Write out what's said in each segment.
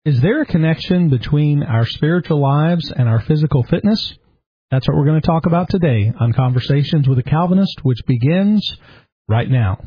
Is there a connection between our spiritual lives and our physical fitness? That's what we're going to talk about today on Conversations with a Calvinist, which begins right now.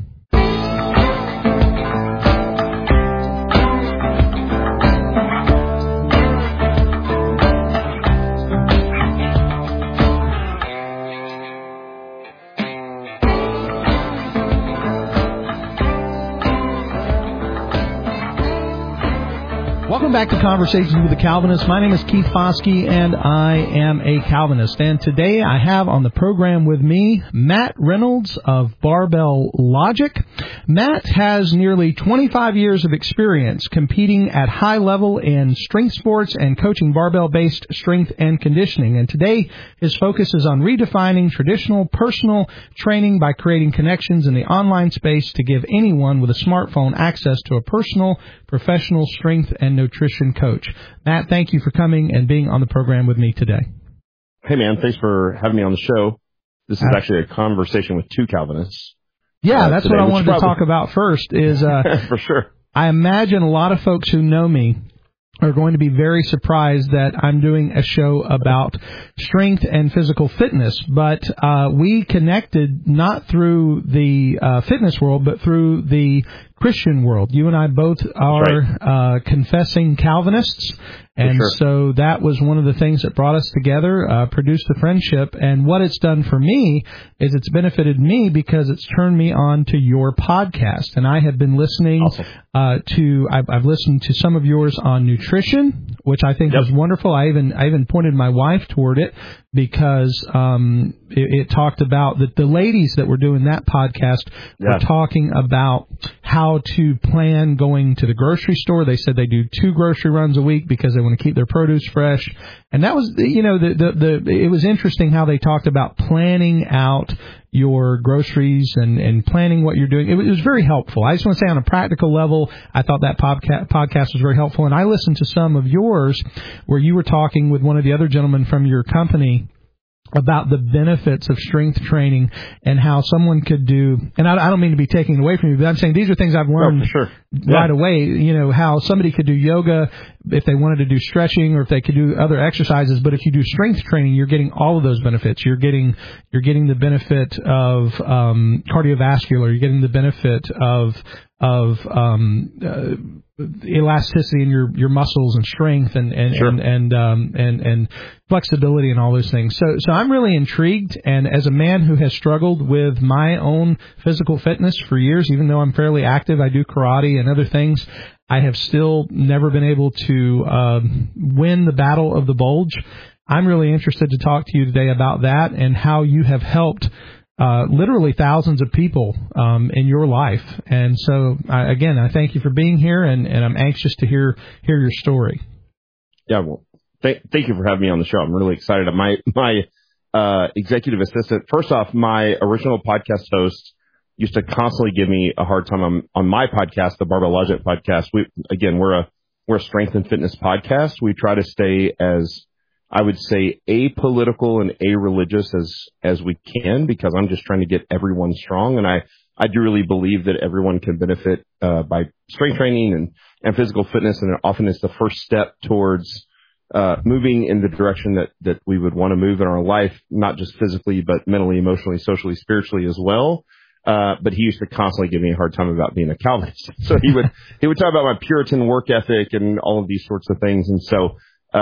Welcome back to Conversations with the Calvinist. My name is Keith Foskey, and I am a Calvinist. And today I have on the program with me Matt Reynolds of Barbell Logic. Matt has nearly 25 years of experience competing at high level in strength sports and coaching barbell-based strength and conditioning. And today his focus is on redefining traditional personal training by creating connections in the online space to give anyone with a smartphone access to a personal, professional strength and nutrition coach. Matt, thank you for coming and being on the program with me today. Hey, man, thanks for having me on the show. This is actually a conversation with two Calvinists. Yeah, that's today, what I wanted to talk about first is for sure. I imagine a lot of folks who know me are going to be very surprised that I'm doing a show about strength and physical fitness, but we connected not through the fitness world, but through the Christian world. You and I both are confessing Calvinists, and so that was one of the things that brought us together, produced the friendship, and what it's done for me is it's benefited me because it's turned me on to your podcast, and I have been listening I've listened to some of yours on nutrition, which I think was wonderful. I even pointed my wife toward it because it talked about that the ladies that were doing that podcast were talking about how to plan going to the grocery store. They said they do 2 grocery runs a week because they want to keep their produce fresh. And that was, it was interesting how they talked about planning out your groceries and planning what you're doing. It was very helpful. I just want to say on a practical level, I thought that podcast was very helpful. And I listened to some of yours where you were talking with one of the other gentlemen from your company about the benefits of strength training and how someone could do, and I don't mean to be taking it away from you, but I'm saying these are things I've learned right away, how somebody could do yoga if they wanted to do stretching or if they could do other exercises, but if you do strength training, you're getting all of those benefits. You're getting the benefit of cardiovascular, you're getting the benefit of elasticity in your muscles and strength and flexibility and all those things. So I'm really intrigued, and as a man who has struggled with my own physical fitness for years, even though I'm fairly active, I do karate and other things, I have still never been able to win the battle of the bulge. I'm really interested to talk to you today about that and how you have helped literally thousands of people in your life. And so, I thank you for being here, and I'm anxious to hear your story. Yeah, well, thank you for having me on the show. I'm really excited. My executive assistant, first off, my original podcast host used to constantly give me a hard time on my podcast, the Barbell Logic podcast. We're a strength and fitness podcast. We try to stay as, I would say, apolitical and a-religious as we can, because I'm just trying to get everyone strong. And I do really believe that everyone can benefit by strength training and physical fitness. And often it's the first step towards moving in the direction that we would want to move in our life, not just physically, but mentally, emotionally, socially, spiritually as well. But he used to constantly give me a hard time about being a Calvinist. So he would talk about my Puritan work ethic and all of these sorts of things. And so,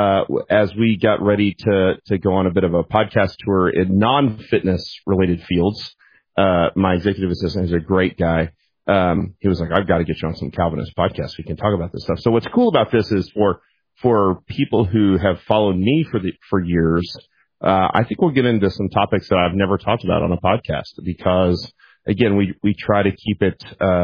as we got ready to go on a bit of a podcast tour in non-fitness related fields, my executive assistant is a great guy. He was like, I've got to get you on some Calvinist podcasts. We can talk about this stuff. So what's cool about this is for people who have followed me for years, I think we'll get into some topics that I've never talked about on a podcast because, again, we try to keep it,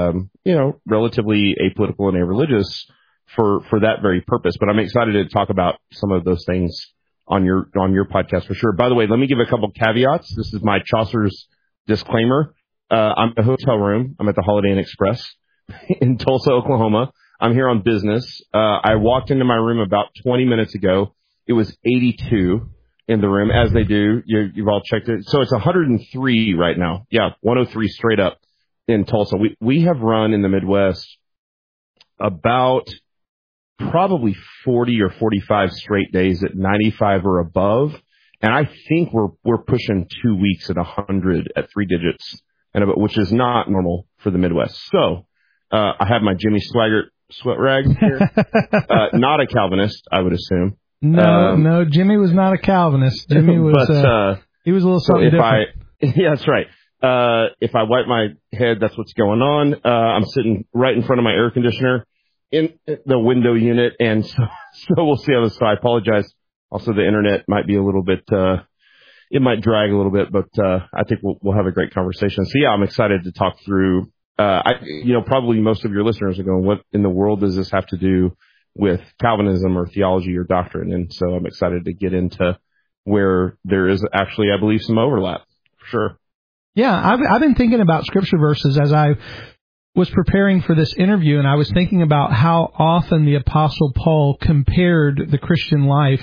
relatively apolitical and a-religious for that very purpose. But I'm excited to talk about some of those things on your podcast for sure. By the way, let me give a couple caveats. This is my Chaucer's disclaimer. I'm in a hotel room. I'm at the Holiday Inn Express in Tulsa, Oklahoma. I'm here on business. I walked into my room about 20 minutes ago. It was 82 in the room, as they do. You've all checked it. So it's 103 right now. Yeah, 103 straight up in Tulsa. We have run in the Midwest about probably 40 or 45 straight days at 95 or above. And I think we're pushing 2 weeks at 100 at 3 digits, which is not normal for the Midwest. So, I have my Jimmy Swaggart sweat rag here. Not a Calvinist, I would assume. No, Jimmy was not a Calvinist. Jimmy was, he was a little something different. Yeah, that's right. If I wipe my head, that's what's going on. I'm sitting right in front of my air conditioner in the window unit, and so we'll see how this. So I apologize. Also, the internet might be a little bit, it might drag a little bit, but I think we'll have a great conversation. So yeah, I'm excited to talk through. Probably most of your listeners are going, "What in the world does this have to do with Calvinism or theology or doctrine?" And so I'm excited to get into where there is actually, I believe, some overlap. For sure. Yeah, I've been thinking about scripture verses as I was preparing for this interview, and I was thinking about how often the Apostle Paul compared the Christian life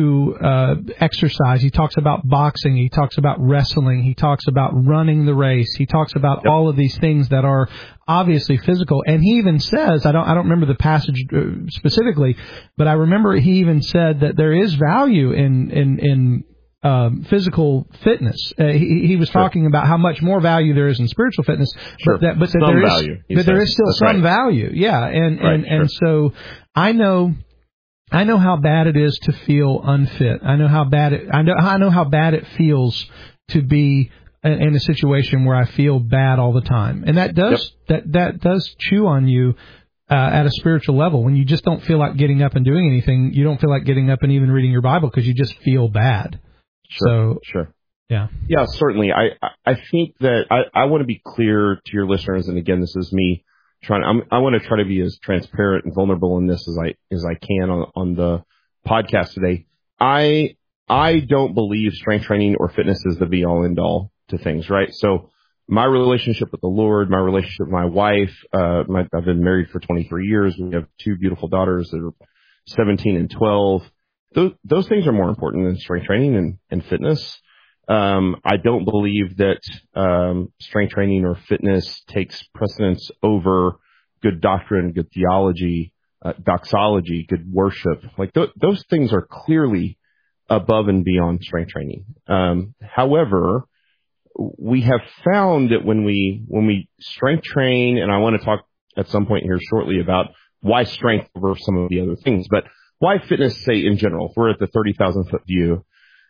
to exercise. He talks about boxing, he talks about wrestling, he talks about running the race, he talks about all of these things that are obviously physical. And he even says, I don't remember the passage specifically, but I remember he even said that there is value in physical fitness. He was talking about how much more value there is in spiritual fitness, but there is still some value. Yeah. And so I know how bad it is to feel unfit. I know how bad it feels to be in a situation where I feel bad all the time. And that does chew on you at a spiritual level. When you just don't feel like getting up and doing anything, you don't feel like getting up and even reading your Bible because you just feel bad. Sure. Yeah, certainly. I think that I want to be clear to your listeners, and again, this is me I want to try to be as transparent and vulnerable in this as I can on the podcast today. I don't believe strength training or fitness is the be all end all to things, right? So my relationship with the Lord, my relationship with my wife, I've been married for 23 years. We have 2 beautiful daughters that are 17 and 12. Those things are more important than strength training and fitness. I don't believe that strength training or fitness takes precedence over good doctrine, good theology, doxology, good worship. Like those things are clearly above and beyond strength training. However, we have found that when we strength train, and I want to talk at some point here shortly about why strength over some of the other things, but why fitness, say, in general, if we're at the 30,000-foot view,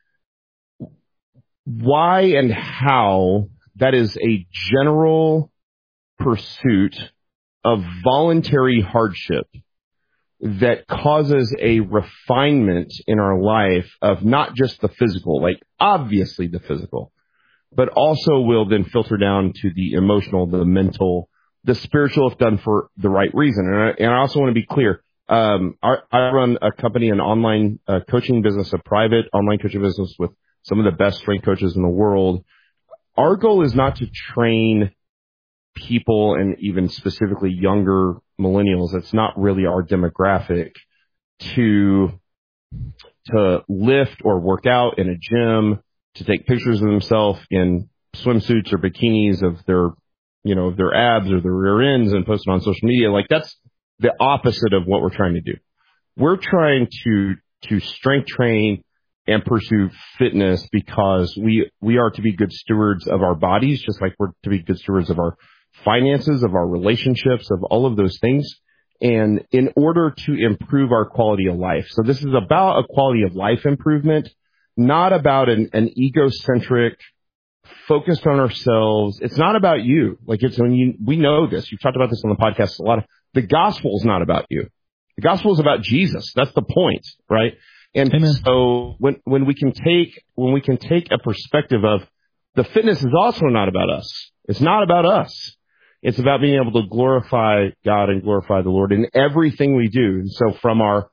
why and how that is a general pursuit of voluntary hardship that causes a refinement in our life of not just the physical, like obviously the physical, but also will then filter down to the emotional, the mental, the spiritual if done for the right reason. And I also want to be clear. I run a company, an online coaching business, a private online coaching business with some of the best strength coaches in the world. Our goal is not to train people, and even specifically younger millennials. It's not really our demographic to lift or work out in a gym, to take pictures of themselves in swimsuits or bikinis of their abs or their rear ends and post it on social media. Like that's the opposite of what we're trying to do. We're trying to strength train and pursue fitness because we are to be good stewards of our bodies, just like we're to be good stewards of our finances, of our relationships, of all of those things. And in order to improve our quality of life. So this is about a quality of life improvement, not about an egocentric, focused on ourselves. It's not about you. Like we know this. You've talked about this on the podcast a lot. The gospel is not about you. The gospel is about Jesus. That's the point, right? And Amen. So when we can take a perspective of the fitness is also not about us. It's not about us. It's about being able to glorify God and glorify the Lord in everything we do. And so from our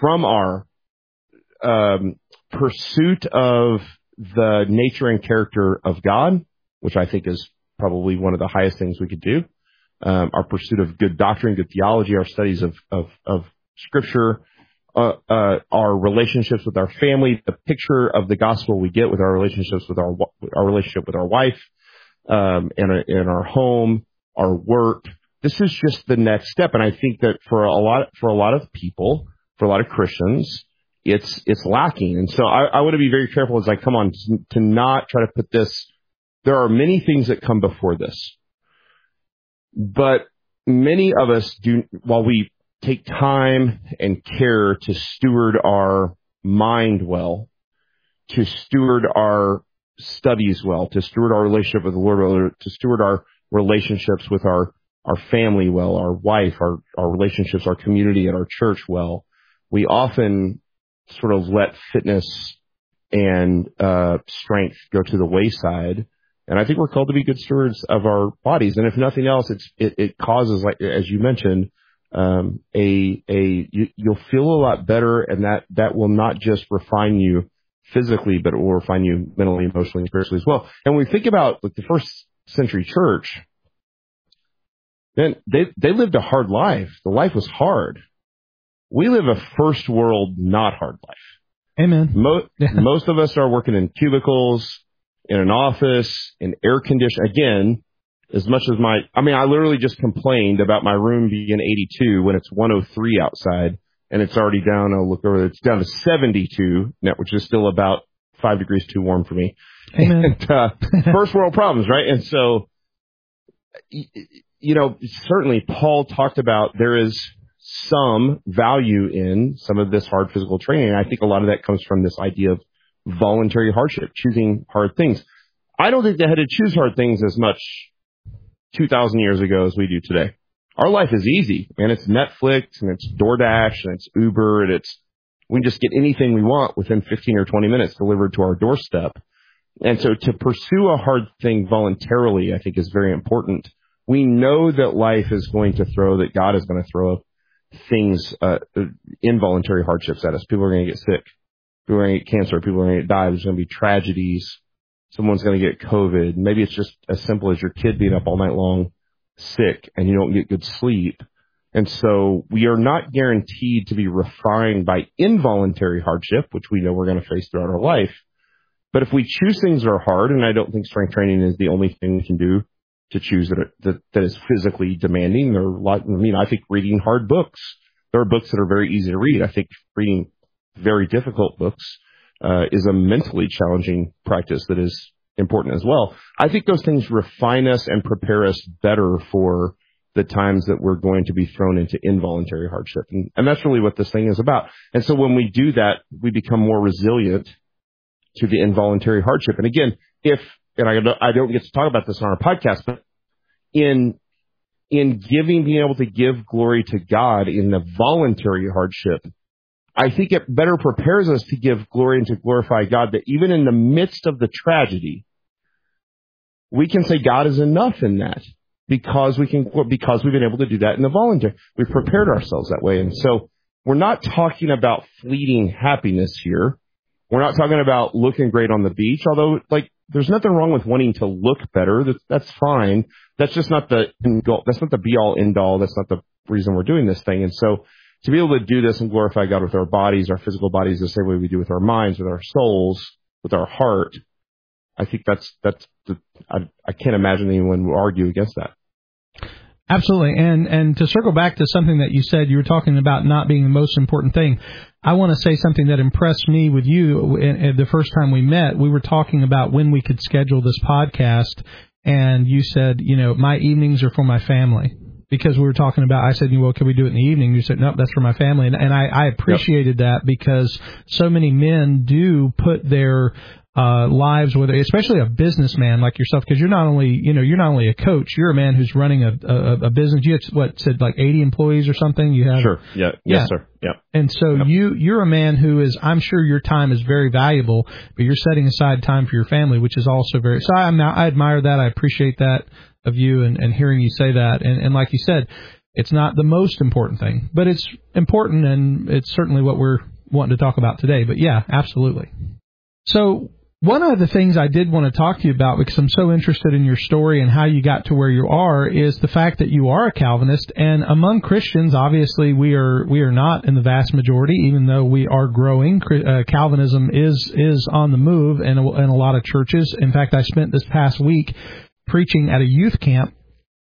pursuit of the nature and character of God, which I think is probably one of the highest things we could do, our pursuit of good doctrine, good theology, our studies of Scripture, our relationships with our family, the picture of the gospel we get with our relationships with our relationship with our wife, and our home, our work, this is just the next step. And I think that for a lot of people, for a lot of Christians, it's lacking. And so I want to be very careful as I come on to not try to put this. There are many things that come before this, but many of us do, while we take time and care to steward our mind well, to steward our studies well, to steward our relationship with the Lord well, to steward our relationships with our family well, our wife, our relationships, our community, and our church well, we often sort of let fitness and strength go to the wayside. And I think we're called to be good stewards of our bodies. And if nothing else, it causes, like as you mentioned, you'll feel a lot better, and that will not just refine you physically, but it will refine you mentally, emotionally, and spiritually as well. And when we think about like the first century church, then they lived a hard life. The life was hard. We live a first world, not hard life. Amen. Most of us are working in cubicles, in an office, in air conditioning. Again, as much as I literally just complained about my room being 82 when it's 103 outside, and it's already down. It's down to 72 now, which is still about 5 degrees too warm for me. Amen. And, first world problems, right? And so, certainly Paul talked about there is some value in some of this hard physical training. And I think a lot of that comes from this idea of voluntary hardship, choosing hard things. I don't think they had to choose hard things as much 2,000 years ago as we do today. Our life is easy, and it's Netflix, and it's DoorDash, and it's Uber, and we can just get anything we want within 15 or 20 minutes delivered to our doorstep. And so to pursue a hard thing voluntarily, I think, is very important. We know that life is going to that God is going to throw things, involuntary hardships at us. People are going to get sick. People are going to get cancer. People are going to die. There's going to be tragedies. Someone's going to get COVID. Maybe it's just as simple as your kid being up all night long, sick, and you don't get good sleep. And so we are not guaranteed to be refined by involuntary hardship, which we know we're going to face throughout our life. But if we choose things that are hard, and I don't think strength training is the only thing we can do to choose that is physically demanding. I think reading hard books, there are books that are very easy to read. I think reading very difficult books is a mentally challenging practice that is important as well. I think those things refine us and prepare us better for the times that we're going to be thrown into involuntary hardship. And that's really what this thing is about. And so when we do that, we become more resilient to the involuntary hardship. And again, I don't get to talk about this on our podcast, but in being able to give glory to God in the voluntary hardship, I think it better prepares us to give glory and to glorify God, that even in the midst of the tragedy, we can say God is enough in that because we've been able to do that in the voluntary. We've prepared ourselves that way. And so we're not talking about fleeting happiness here. We're not talking about looking great on the beach, although there's nothing wrong with wanting to look better. That's fine. That's just not the end goal. That's not the be all end all. That's not the reason we're doing this thing. And so to be able to do this and glorify God with our bodies, our physical bodies, the same way we do with our minds, with our souls, with our heart, I think I can't imagine anyone will argue against that. Absolutely. And to circle back to something that you said, you were talking about not being the most important thing. I want to say something that impressed me with you. The first time we met, we were talking about when we could schedule this podcast, and you said, my evenings are for my family. Because we were talking about, I said, well, can we do it in the evening? You said, no, that's for my family. And I appreciated that, because so many men do put their lives with, especially a businessman like yourself, because you're not only a coach, you're a man who's running a business. You had 80 employees or something? You have? Sure. Yeah. Yes, sir. Yeah. And so you're a man who is, I'm sure your time is very valuable, but you're setting aside time for your family, which is also very, so I admire that. I appreciate that of you and hearing you say that. And like you said, it's not the most important thing, but it's important, and it's certainly what we're wanting to talk about today. But yeah, absolutely. So one of the things I did want to talk to you about, because I'm so interested in your story and how you got to where you are, is the fact that you are a Calvinist. And among Christians, obviously, we are not in the vast majority, even though we are growing. Calvinism is on the move in a lot of churches. In fact, I spent this past week preaching at a youth camp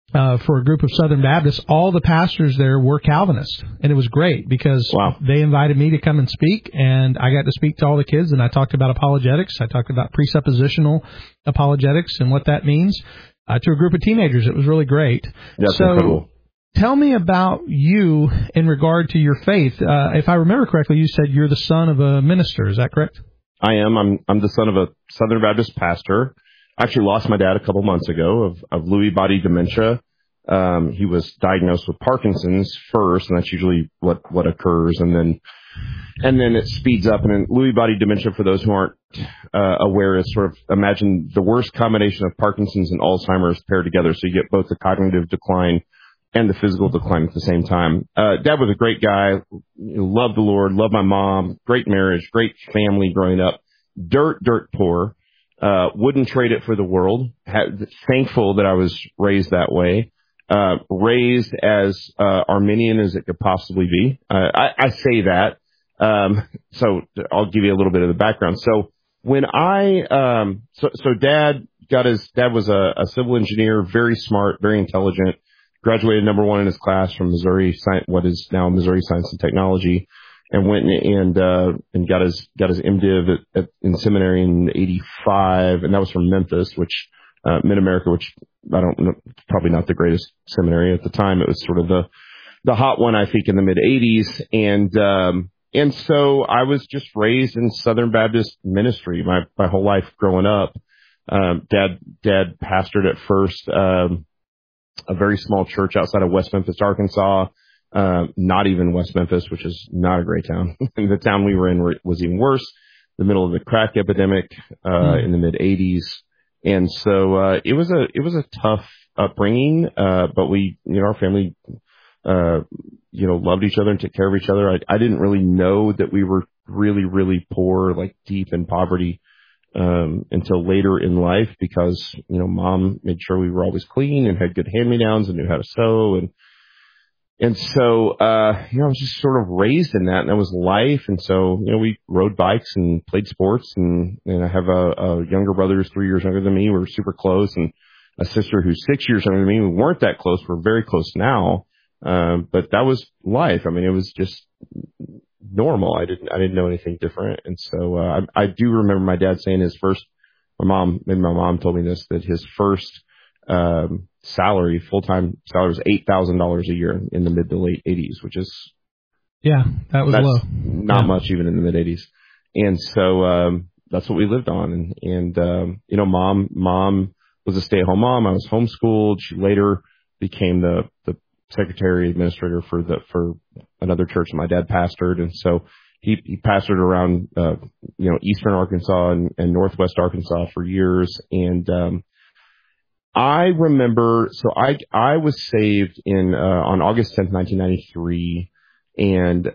for a group of Southern Baptists. All the pastors there were Calvinists, and it was great because they invited me to come and speak, and I got to speak to all the kids, and I talked about apologetics. I talked about presuppositional apologetics and what that means to a group of teenagers. It was really great. That's incredible. Tell me about you in regard to your faith. If I remember correctly, you said you're the son of a minister. Is that correct? I am. I'm the son of a Southern Baptist pastor. I actually lost my dad a couple months ago of Lewy body dementia. He was diagnosed with Parkinson's first, and that's usually what occurs, and then it speeds up. And then Lewy body dementia, for those who aren't aware, is sort of, imagine the worst combination of Parkinson's and Alzheimer's paired together. So you get both the cognitive decline and the physical decline at the same time. Dad was a great guy, loved the Lord, loved my mom, great marriage, great family growing up, dirt poor, wouldn't trade it for the world. Thankful that I was raised that way, raised as Arminian as it could possibly be. I say that, so I'll give you a little bit of the background. So when Dad was a civil engineer, very smart, very intelligent. Graduated number one in his class from Missouri, what is now Missouri Science and Technology, and went and got his MDiv in seminary in '85, and that was from Memphis, which Mid-America, which I don't know, probably not the greatest seminary at the time. It was sort of the hot one, I think, in the mid '80s, and so I was just raised in Southern Baptist ministry my whole life growing up. Dad pastored at first a very small church outside of West Memphis, Arkansas, not even West Memphis, which is not a great town. The town we were in was even worse, the middle of the crack epidemic in the mid '80s. And so it was a tough upbringing, but our family loved each other and took care of each other. I didn't really know that we were really, really poor, like deep in poverty, until later in life, because, Mom made sure we were always clean and had good hand-me-downs and knew how to sew. And so, I was just sort of raised in that, and that was life. And so, we rode bikes and played sports, and I have a younger brother who's 3 years younger than me. We're super close, and a sister who's 6 years younger than me. We weren't that close. We're very close now. But that was life. I mean, it was just normal. I didn't know anything different. And so, I do remember my dad saying my mom told me this, that his first, full-time salary was $8,000 a year in the mid to late '80s, which is, that was low. Not much even in the mid '80s. And so, that's what we lived on. And Mom was a stay-at-home mom. I was homeschooled. She later became the secretary administrator for another church that my dad pastored. And so he pastored around, eastern Arkansas and northwest Arkansas for years. And, I remember, so I was saved on August 10th, 1993, and,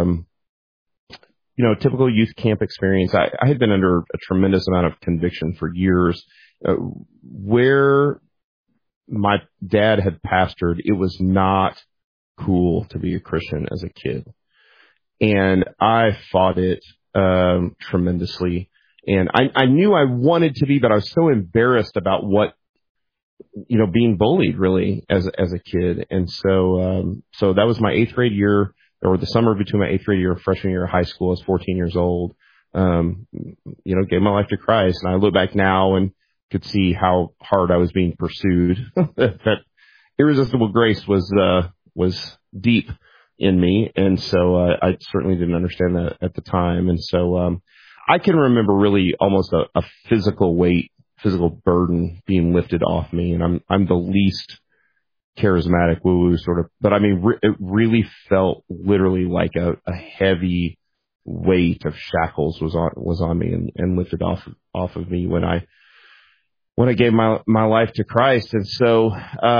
typical youth camp experience. I had been under a tremendous amount of conviction for years, where my dad had pastored. It was not cool to be a Christian as a kid, and I fought it, tremendously. And I knew I wanted to be, but I was so embarrassed about being bullied really as a kid. And so that was my 8th grade year, or the summer between my 8th grade year and freshman year of high school. I was 14 years old, gave my life to Christ. And I look back now and could see how hard I was being pursued. That irresistible grace was deep in me. And so, I certainly didn't understand that at the time. And so, I can remember really almost a physical burden being lifted off me. And I'm the least charismatic woo-woo sort of, but I mean, it really felt literally like a heavy weight of shackles was on me and lifted off of me when I gave my life to Christ. And so,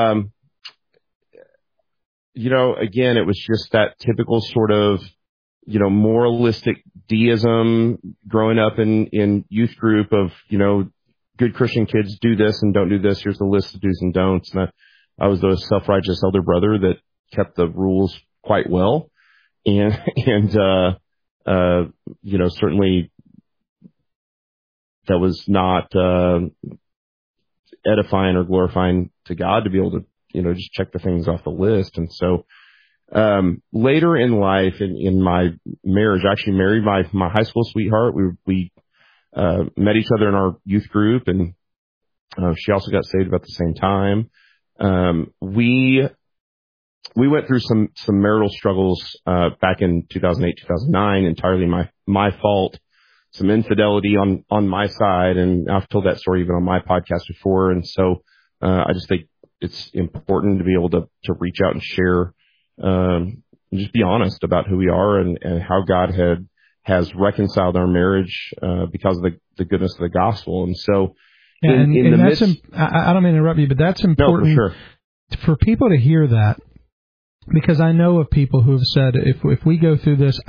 again, it was just that typical sort of, moralistic deism growing up in youth group of, good Christian kids do this and don't do this. Here's the list of do's and don'ts. And I was the self-righteous elder brother that kept the rules quite well. And certainly that was not, edifying or glorifying to God to be able to, just check the things off the list. And so, later in life, in my marriage, I actually married my high school sweetheart. We met each other in our youth group, and she also got saved about the same time. We went through some marital struggles back in 2008, 2009, entirely my fault. Some infidelity on my side, and I've told that story even on my podcast before. And so I just think it's important to be able to reach out and share, and just be honest about who we are and how God has reconciled our marriage because of the goodness of the gospel. And so, I don't mean to interrupt you, but that's important. No, for sure. For people to hear that, because I know of people who have said, if we go through this,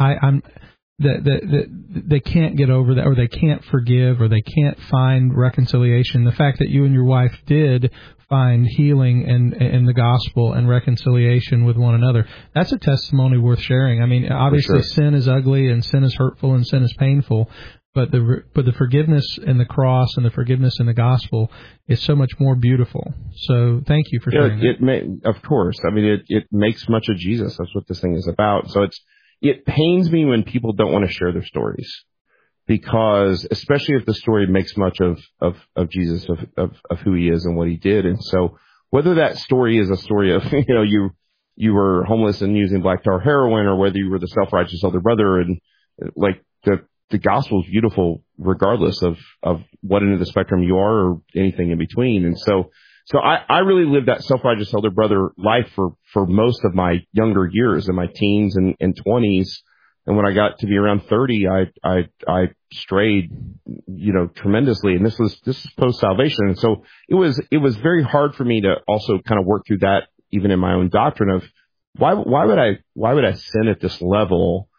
they can't get over that, or they can't forgive, or they can't find reconciliation. The fact that you and your wife did find healing in the gospel and reconciliation with one another, that's a testimony worth sharing. I mean, obviously sin is ugly and sin is hurtful and sin is painful, but the forgiveness in the cross and the forgiveness in the gospel is so much more beautiful. So thank you for sharing that. Of course. I mean, it makes much of Jesus. That's what this thing is about. So it pains me when people don't want to share their stories, because especially if the story makes much of Jesus, of who he is and what he did. And so whether that story is a story of, you were homeless and using black tar heroin, or whether you were the self-righteous elder brother, and like the gospel is beautiful regardless of what end of the spectrum you are or anything in between. And so I really lived that self-righteous elder brother life for most of my younger years, in my teens and 20s. And when I got to be around 30, I strayed, tremendously. And this was post salvation. And so it was very hard for me to also kind of work through that, even in my own doctrine of why would I sin at this level,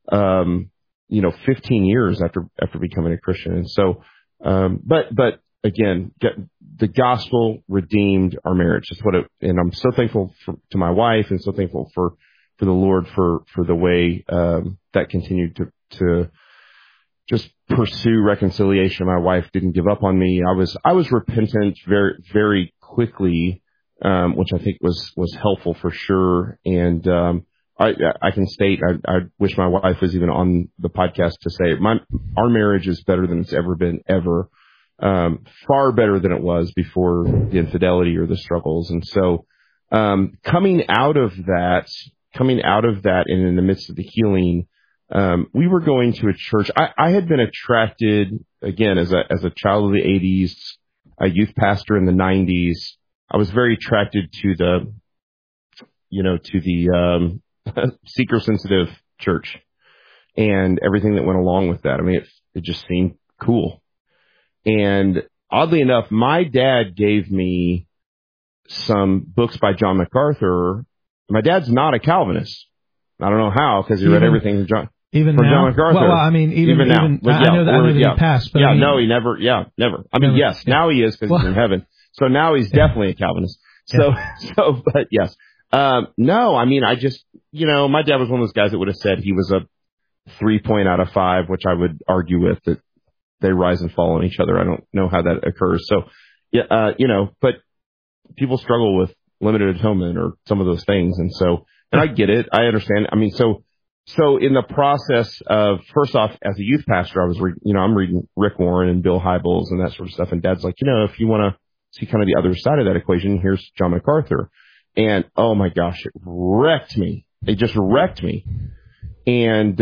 15 years after becoming a Christian. And so, but again, the gospel redeemed our marriage. That's what and I'm so thankful to my wife, and so thankful for the Lord for the way, that continued to just pursue reconciliation. My wife didn't give up on me. I was repentant very, very quickly, which I think was helpful for sure. And, I can state, I wish my wife was even on the podcast to say our marriage is better than it's ever been, ever. Far better than it was before the infidelity or the struggles. And so, coming out of that and in the midst of the healing, we were going to a church. I had been attracted, again, as a child of the 80s, a youth pastor in the 90s. I was very attracted to the seeker sensitive church and everything that went along with that. I mean, it just seemed cool. And oddly enough, my dad gave me some books by John MacArthur. My dad's not a Calvinist. I don't know how, because he read everything from John MacArthur. Well, I mean, even now. I know that he passed. But no, he never. Yeah, never. I mean, yes, now he is, because he's in heaven. So now he's definitely a Calvinist. But yes. No, I mean, I just, my dad was one of those guys that would have said he was a 3 out of 5, which I would argue with, that they rise and fall on each other. I don't know how that occurs. So, but people struggle with limited atonement or some of those things. And so, and I get it. I understand. I mean, so in the process of, first off, as a youth pastor, I was, I'm reading Rick Warren and Bill Hybels and that sort of stuff. And Dad's like, if you want to see kind of the other side of that equation, here's John MacArthur. And oh my gosh, it wrecked me. It just wrecked me. And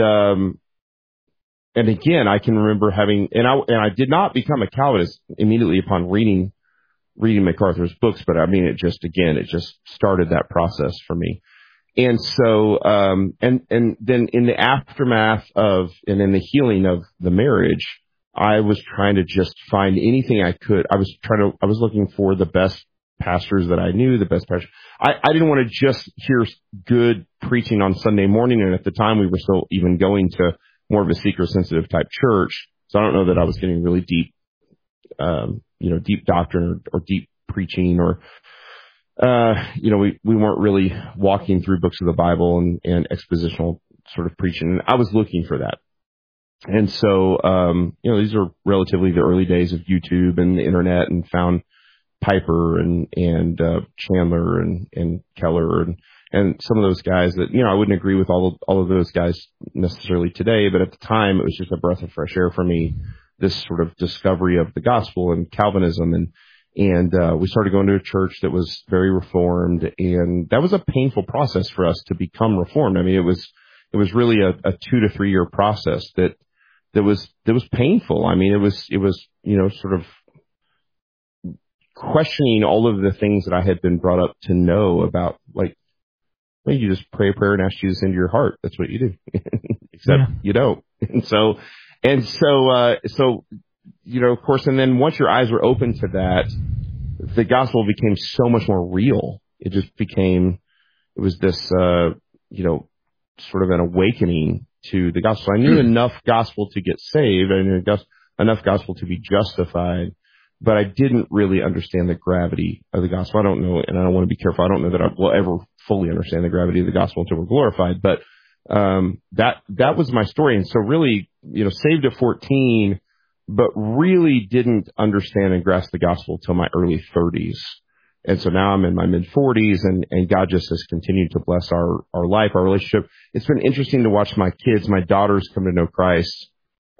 again, I can remember having, and I did not become a Calvinist immediately upon reading MacArthur's books, but I mean, it just started that process for me. And so, and then in the aftermath and in the healing of the marriage, I was trying to just find anything I could. I was looking for the best pastors that I knew, the best pastors. I didn't want to just hear good preaching on Sunday morning. And at the time we were still even going to more of a seeker sensitive type church. So I don't know that I was getting really deep, deep doctrine or deep preaching or, we weren't really walking through books of the Bible and expositional sort of preaching. And I was looking for that. And so, these are relatively the early days of YouTube and the internet, and found Piper and Chandler and Keller and some of those guys that, I wouldn't agree with all of those guys necessarily today, but at the time it was just a breath of fresh air for me, this sort of discovery of the gospel and Calvinism. And we started going to a church that was very reformed, and that was a painful process for us to become reformed. I mean, it was really a 2 to 3 year process that was painful. I mean, it was, sort of questioning all of the things that I had been brought up to know about, like, well, you just pray a prayer and ask Jesus into your heart. That's what you do. Except you don't. And so, of course, and then once your eyes were open to that, the gospel became so much more real. It was this, sort of an awakening to the gospel. I knew enough gospel to get saved. I knew enough gospel to be justified, but I didn't really understand the gravity of the gospel. I don't know, and I don't want to be careful. I don't know that I will ever fully understand the gravity of the gospel until we're glorified. But that was my story. And so really, saved at 14, but really didn't understand and grasp the gospel till my early 30s. And so now I'm in my mid 40s, and God just has continued to bless our life, our relationship. It's been interesting to watch my kids, my daughters come to know Christ,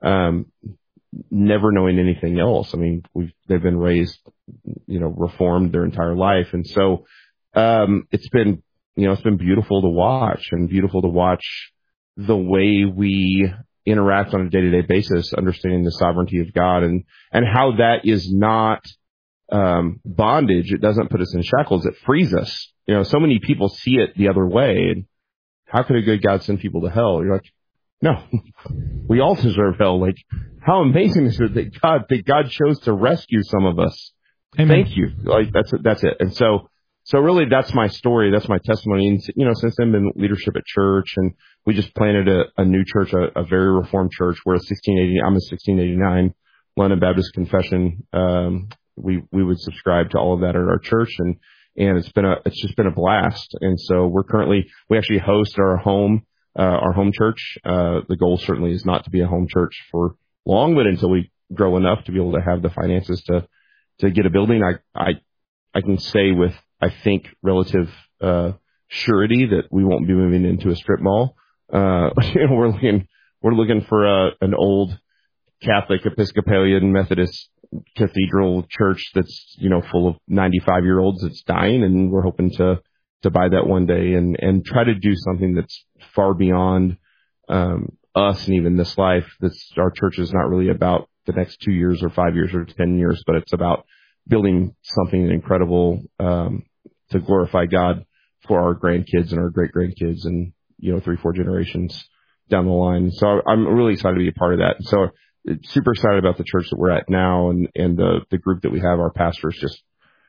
never knowing anything else. I mean, they've been raised, reformed their entire life. And so, it's been beautiful to watch, and beautiful to watch the way we interact on a day-to-day basis, understanding the sovereignty of God and how that is not, bondage. It doesn't put us in shackles. It frees us. So many people see it the other way. And how could a good God send people to hell? You're like, no, we all deserve hell. Like, how amazing is it that God chose to rescue some of us? Amen. Thank you. Like, that's it. And so really that's my story. That's my testimony. And, since then, been leadership at church, and we just planted a new church, a very reformed church. I'm a 1689 London Baptist Confession. We would subscribe to all of that at our church, and it's just been a blast. And so we actually host our home church. The goal certainly is not to be a home church for long, but until we grow enough to be able to have the finances to get a building. I can say with, I think, relative surety that we won't be moving into a strip mall. We're looking for an old Catholic Episcopalian Methodist cathedral church that's, full of 95-year-olds that's dying, and we're hoping to buy that one day and try to do something that's far beyond us and even this life. Our church is not really about the next 2 years or 5 years or 10 years, but it's about building something incredible to glorify God for our grandkids and our great-grandkids and, 3-4 generations down the line. So I'm really excited to be a part of that. And so super excited about the church that we're at now, and the group that we have. Our pastors just,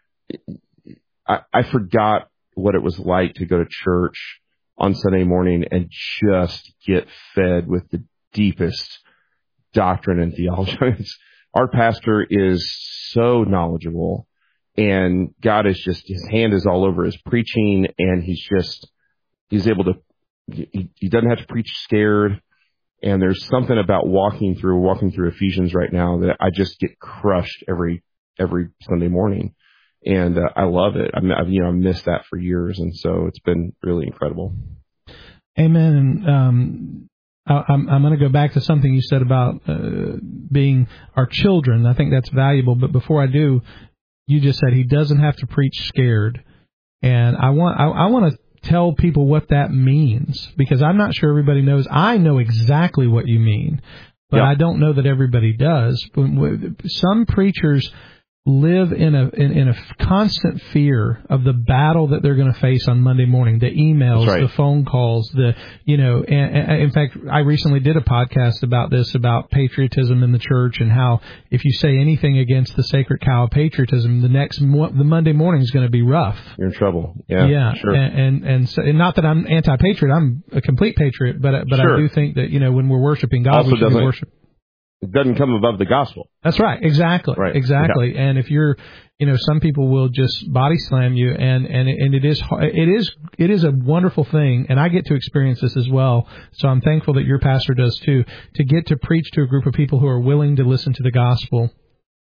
I forgot what it was like to go to church on Sunday morning and just get fed with the deepest doctrine and theology. Our pastor is so knowledgeable, and God is just, his hand is all over his preaching, and he's able to, he doesn't have to preach scared. And there's something about walking through Ephesians right now that I just get crushed every Sunday morning. And I love it. I've missed that for years, and so it's been really incredible. Amen. And I'm going to go back to something you said about being our children. I think that's valuable. But before I do, you just said he doesn't have to preach scared, and I want to tell people what that means, because I'm not sure everybody knows. I know exactly what you mean, but I don't know that everybody does. Some preachers live in a constant fear of the battle that they're going to face on Monday morning, the emails, the phone calls, and in fact, I recently did a podcast about this, about patriotism in the church, and how if you say anything against the sacred cow of patriotism, the Monday morning is going to be rough. You're in trouble. Yeah, sure. And not that I'm anti-patriot, I'm a complete patriot, but sure. I do think that, when we're worshiping God, we should be worshiping. It doesn't come above the gospel. That's right. Exactly. Right. Exactly. Yeah. And if you're, some people will just body slam you, and it is a wonderful thing. And I get to experience this as well. So I'm thankful that your pastor does too, to get to preach to a group of people who are willing to listen to the gospel.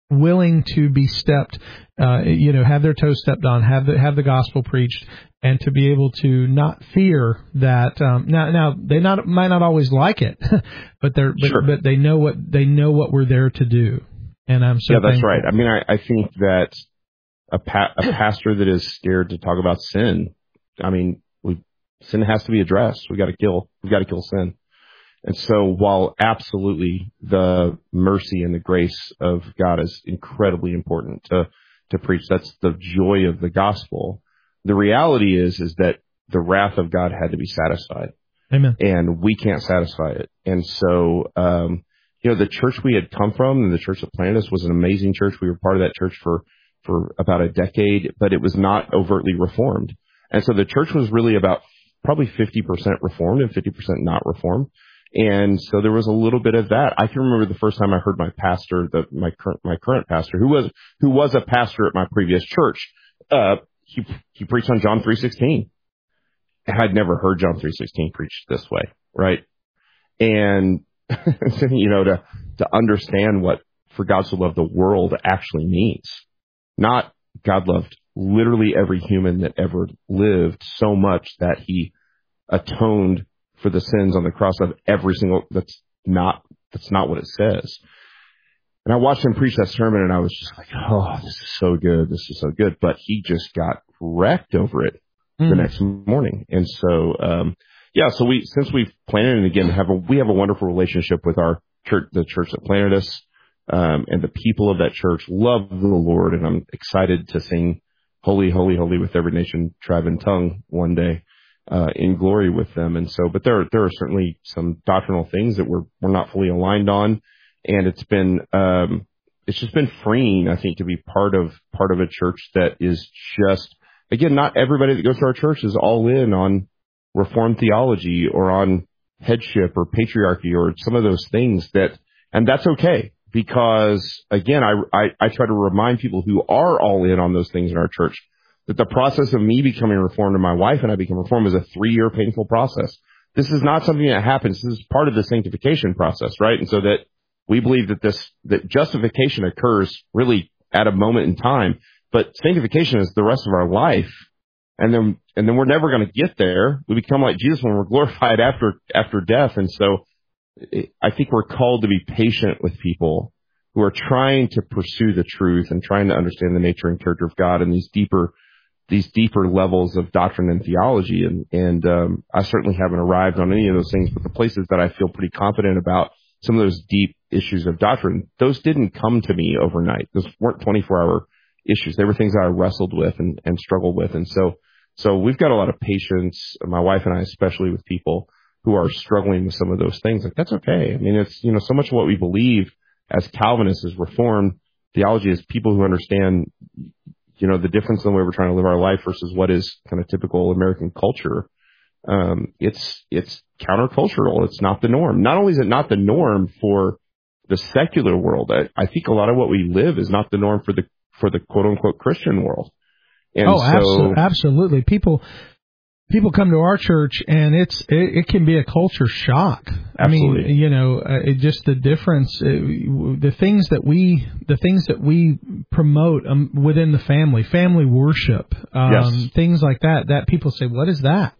willing to be stepped, have their toes stepped on, have the gospel preached, and to be able to not fear that. Now they might not always like it, but but they know what we're there to do. And I'm so that's thankful. right. I mean, I think that a pastor that is scared to talk about sin. I mean, sin has to be addressed. We've got to kill sin. And so while absolutely the mercy and the grace of God is incredibly important to preach, that's the joy of the gospel. The reality is that the wrath of God had to be satisfied. Amen. And we can't satisfy it. And so, the church we had come from and the church that planted us was an amazing church. We were part of that church for about a decade, but it was not overtly reformed. And so the church was really about probably 50% reformed and 50% not reformed. And so there was a little bit of that. I can remember the first time I heard my pastor, my current pastor, who was a pastor at my previous church. He preached on John 3:16. I'd never heard John 3:16 preached this way, right? And to understand what for God so loved the world actually means, not God loved literally every human that ever lived so much that he atoned for the sins on the cross of every single. That's not what it says. And I watched him preach that sermon, and I was just like, "Oh, this is so good. This is so good." But he just got wrecked over it the next morning. And so, so since we've planted, and again, we have a wonderful relationship with our church, the church that planted us, and the people of that church love the Lord, and I'm excited to sing "Holy, Holy, Holy" with every nation, tribe, and tongue one day. In glory with them. And so, but there are certainly some doctrinal things that we're not fully aligned on. And it's just been freeing, I think, to be part of a church that is just, again, not everybody that goes to our church is all in on Reformed theology or on headship or patriarchy or some of those things and that's okay. Because again, I try to remind people who are all in on those things in our church that the process of me becoming reformed and my wife and I become reformed is a 3-year painful process. This is not something that happens. This is part of the sanctification process, right? And so that we believe that justification occurs really at a moment in time, but sanctification is the rest of our life. And then we're never going to get there. We become like Jesus when we're glorified after death. And so I think we're called to be patient with people who are trying to pursue the truth and trying to understand the nature and character of God and these deeper levels of doctrine and theology. And I certainly haven't arrived on any of those things, but the places that I feel pretty confident about some of those deep issues of doctrine, those didn't come to me overnight. Those weren't 24-hour issues. They were things that I wrestled with and struggled with. And so we've got a lot of patience, my wife and I, especially with people who are struggling with some of those things. Like, that's okay. I mean, it's, so much of what we believe as Calvinists is Reformed theology is people who understand the difference in the way we're trying to live our life versus what is kind of typical American culture. It's countercultural. It's not the norm. Not only is it not the norm for the secular world, I think a lot of what we live is not the norm for the quote unquote Christian world. And absolutely. People come to our church and it can be a culture shock. Absolutely. I mean, just the difference, the things that we promote within the family worship, things like that people say, what is that?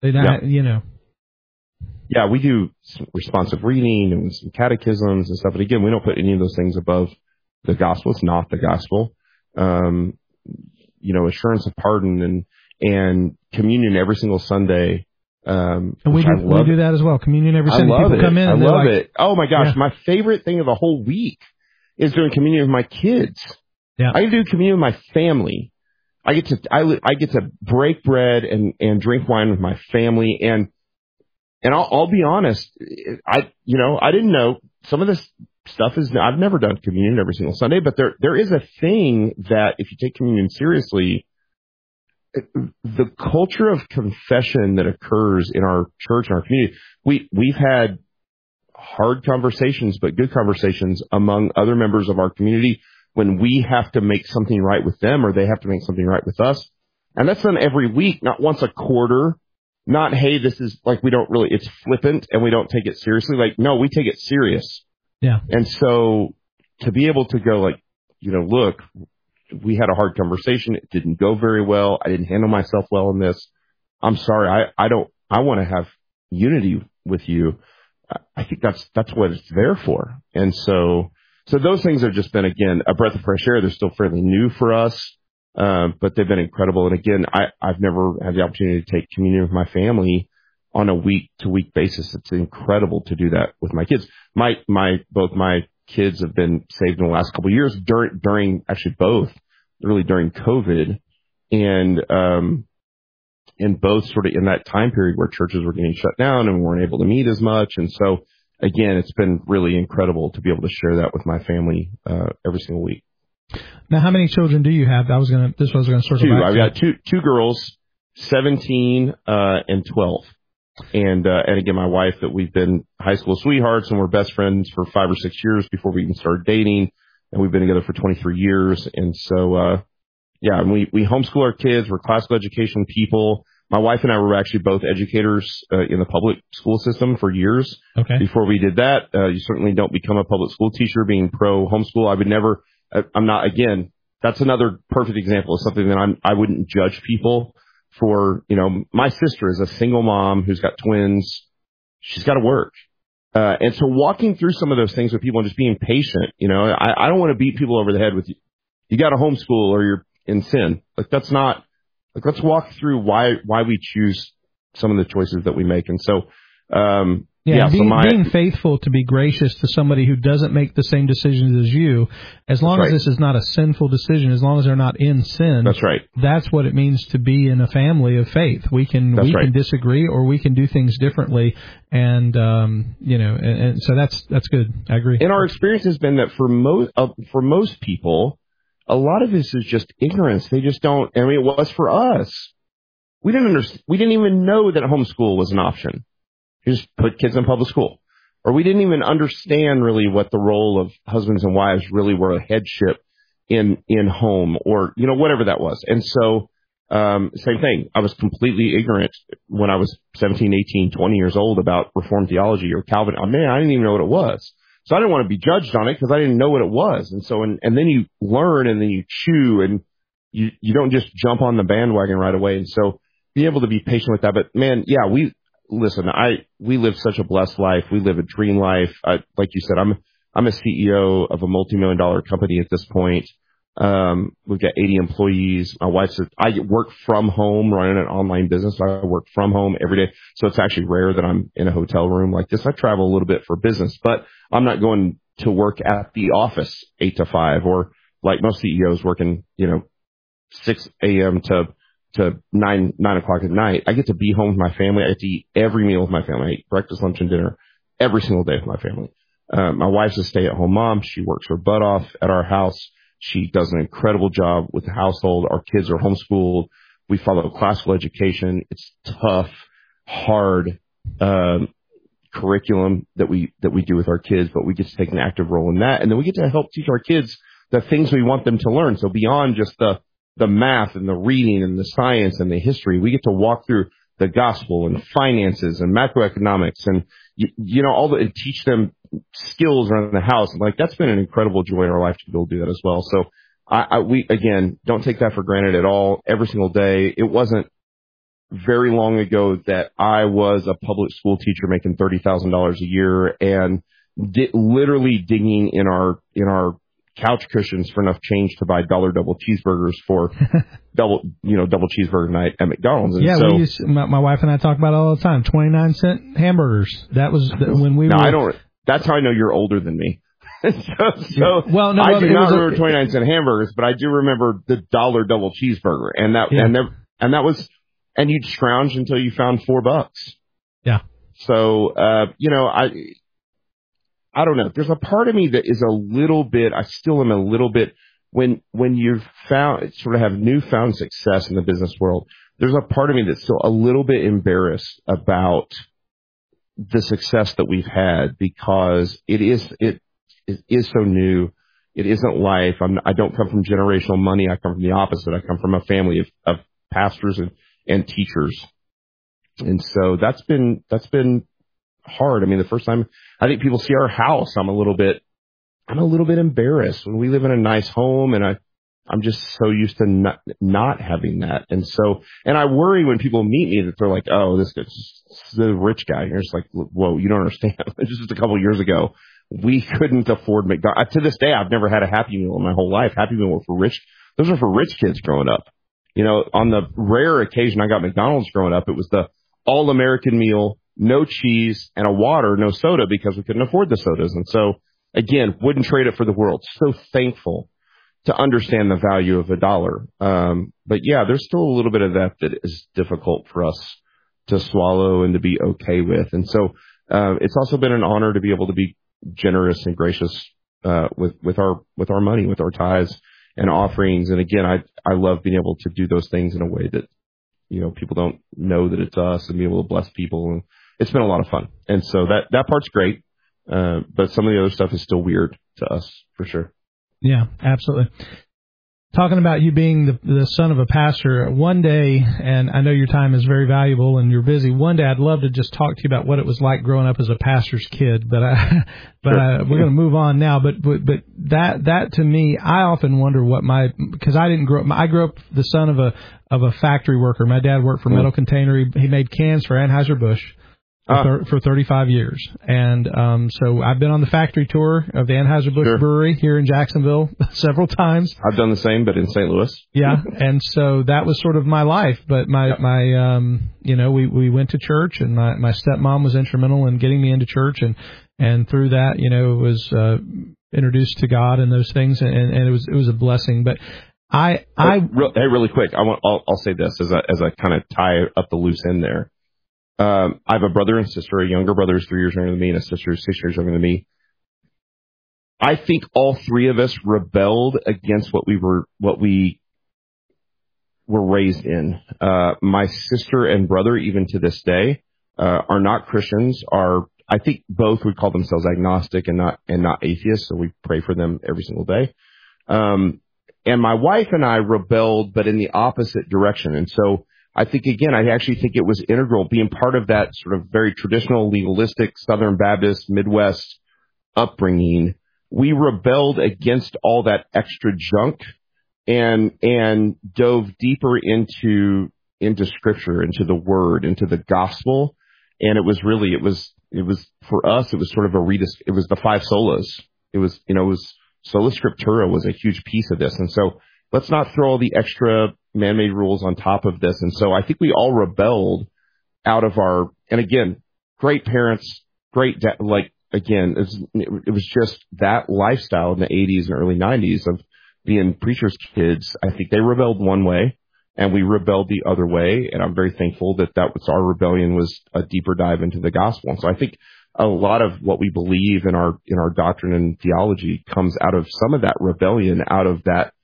Yeah, we do some responsive reading and some catechisms and stuff. But again, we don't put any of those things above the gospel. It's not the gospel. Assurance of pardon and communion every single Sunday. And we do that as well. Communion every Sunday. People come in. I love it. Oh my gosh. Yeah. My favorite thing of the whole week is doing communion with my kids. Yeah. I do communion with my family. I get to break bread and drink wine with my family. And I'll be honest. I didn't know some of this stuff I've never done communion every single Sunday, but there is a thing that if you take communion seriously, the culture of confession that occurs in our church and our community, we've had hard conversations, but good conversations among other members of our community when we have to make something right with them or they have to make something right with us. And that's done every week, not once a quarter, not, hey, this is like, it's flippant and we don't take it seriously. Like, no, we take it serious. Yeah. And so to be able to go like, look, we had a hard conversation. It didn't go very well. I didn't handle myself well in this. I'm sorry. I want to have unity with you. I think that's what it's there for. And so those things have just been, again, a breath of fresh air. They're still fairly new for us. But they've been incredible. And again, I've never had the opportunity to take communion with my family on a week to week basis. It's incredible to do that with my kids. Both my kids have been saved in the last couple of years during actually both really during COVID and both sort of in that time period where churches were getting shut down and we weren't able to meet as much. And so again, it's been really incredible to be able to share that with my family, every single week. Now, how many children do you have? This was going to circle back. I've got two girls, 17, and 12. And again, my wife, that we've been high school sweethearts and we're best friends for 5 or 6 years before we even started dating. And we've been together for 23 years. And so, we homeschool our kids. We're classical education people. My wife and I were actually both educators in the public school system for years. Okay. Before we did that, you certainly don't become a public school teacher being pro homeschool. I'm not, again, that's another perfect example of something that I wouldn't judge people for. My sister is a single mom who's got twins. She's got to work. And so walking through some of those things with people and just being patient, I don't want to beat people over the head with you got to homeschool or you're in sin. That's not, let's walk through why we choose some of the choices that we make. And so, being faithful to be gracious to somebody who doesn't make the same decisions as you, as long as this is not a sinful decision, as long as they're not in sin. That's right. That's what it means to be in a family of faith. We can disagree or we can do things differently, and and so that's good. I agree. And our experience has been that for most people, a lot of this is just ignorance. They just don't. I mean, it was for us. We didn't even know that homeschool was an option. You just put kids in public school. Or we didn't even understand really what the role of husbands and wives really were, a headship in home or, whatever that was. And so, same thing. I was completely ignorant when I was 17, 18, 20 years old about Reformed theology or Calvin. I didn't even know what it was. So I didn't want to be judged on it because I didn't know what it was. And so, and then you learn and then you chew and you don't just jump on the bandwagon right away. And so be able to be patient with that. But man, yeah, we live such a blessed life. We live a dream life. Like you said, I'm a CEO of a multi-million-dollar company at this point. We've got 80 employees. My wife says I work from home, running an online business. So I work from home every day. So it's actually rare that I'm in a hotel room like this. I travel a little bit for business, but I'm not going to work at the office 8 to 5 or like most CEOs working, 6 a.m. to 9 o'clock at night. I get to be home with my family. I get to eat every meal with my family. I eat breakfast, lunch, and dinner every single day with my family. My wife's a stay-at-home mom. She works her butt off at our house. She does an incredible job with the household. Our kids are homeschooled. We follow classical education. It's tough, hard curriculum that we do with our kids, but we get to take an active role in that. And then we get to help teach our kids the things we want them to learn. So beyond just the math and the reading and the science and the history, we get to walk through the gospel and finances and macroeconomics and, and teach them skills around the house. And that's been an incredible joy in our life to be able to do that as well. So we again, don't take that for granted at all. Every single day. It wasn't very long ago that I was a public school teacher making $30,000 a year and literally digging in our couch cushions for enough change to buy $1 double cheeseburgers for double cheeseburger night at McDonald's. And so, my wife and I talk about it all the time. 29-cent hamburgers. That was when we were. That's how I know you're older than me. I do not remember 29-cent hamburgers, but I do remember the $1 double cheeseburger, and that was, and you'd scrounge until you found $4. Yeah. So I don't know. There's a part of me that is a little bit, I still am a little bit, when you've sort of have newfound success in the business world, there's a part of me that's still a little bit embarrassed about the success that we've had because it is so new. It isn't life. I don't come from generational money. I come from the opposite. I come from a family of pastors and teachers. And so that's been hard. I mean, the first time I think people see our house, I'm a little bit I'm a little bit embarrassed when we live in a nice home, and I'm just so used to not having that. And I worry when people meet me that they're like, oh, this is the rich guy. And you're just like, whoa, you don't understand. Just a couple of years ago, we couldn't afford McDonald's. To this day, I've never had a Happy Meal in my whole life. Happy Meal were for rich. Those are for rich kids growing up. You know, on the rare occasion I got McDonald's growing up, it was the all-American meal, no cheese, and a water, no soda, because we couldn't afford the sodas. And so, again, wouldn't trade it for the world. So thankful to understand the value of a dollar. But yeah, there's still a little bit of that is difficult for us to swallow and to be okay with. And so, it's also been an honor to be able to be generous and gracious, with our money, with our tithes and offerings. And again, I love being able to do those things in a way that, you know, people don't know that it's us, and be able to bless people. And it's been a lot of fun. And so that part's great. But some of the other stuff is still weird to us, for sure. Yeah, absolutely. Talking about you being the son of a pastor, one day, and I know your time is very valuable and you're busy, one day I'd love to just talk to you about what it was like growing up as a pastor's kid, but we're going to move on now. But that to me, I often wonder because I didn't grow up, I grew up the son of a factory worker. My dad worked for Metal Container. He made cans for Anheuser-Busch. For 35 years. And so I've been on the factory tour of the Anheuser-Busch Brewery here in Jacksonville several times. I've done the same, but in St. Louis. Yeah, and so that was sort of my life. But we went to church, and my stepmom was instrumental in getting me into church, and through that, was introduced to God and those things, and it was a blessing. But really quick, I'll say this as I kind of tie up the loose end there. I have a brother and sister. A younger brother is 3 years younger than me, and a sister is 6 years younger than me. I think all three of us rebelled against what we were raised in. My sister and brother, even to this day, are not Christians. I think both would call themselves agnostic and not atheists. So we pray for them every single day. And my wife and I rebelled, but in the opposite direction. And so I actually think it was integral, being part of that sort of very traditional, legalistic, Southern Baptist, Midwest upbringing. We rebelled against all that extra junk and dove deeper into Scripture, into the Word, into the Gospel. And it was for us, it was sort of it was the five solas. It was Sola Scriptura was a huge piece of this. And so let's not throw all the extra man-made rules on top of this. And so I think we all rebelled out of and again, great parents, it was just that lifestyle in the 80s and early 90s of being preachers' kids. I think they rebelled one way and we rebelled the other way. And I'm very thankful that was our rebellion, was a deeper dive into the gospel. And so I think a lot of what we believe in our doctrine and theology comes out of some of that rebellion, out of that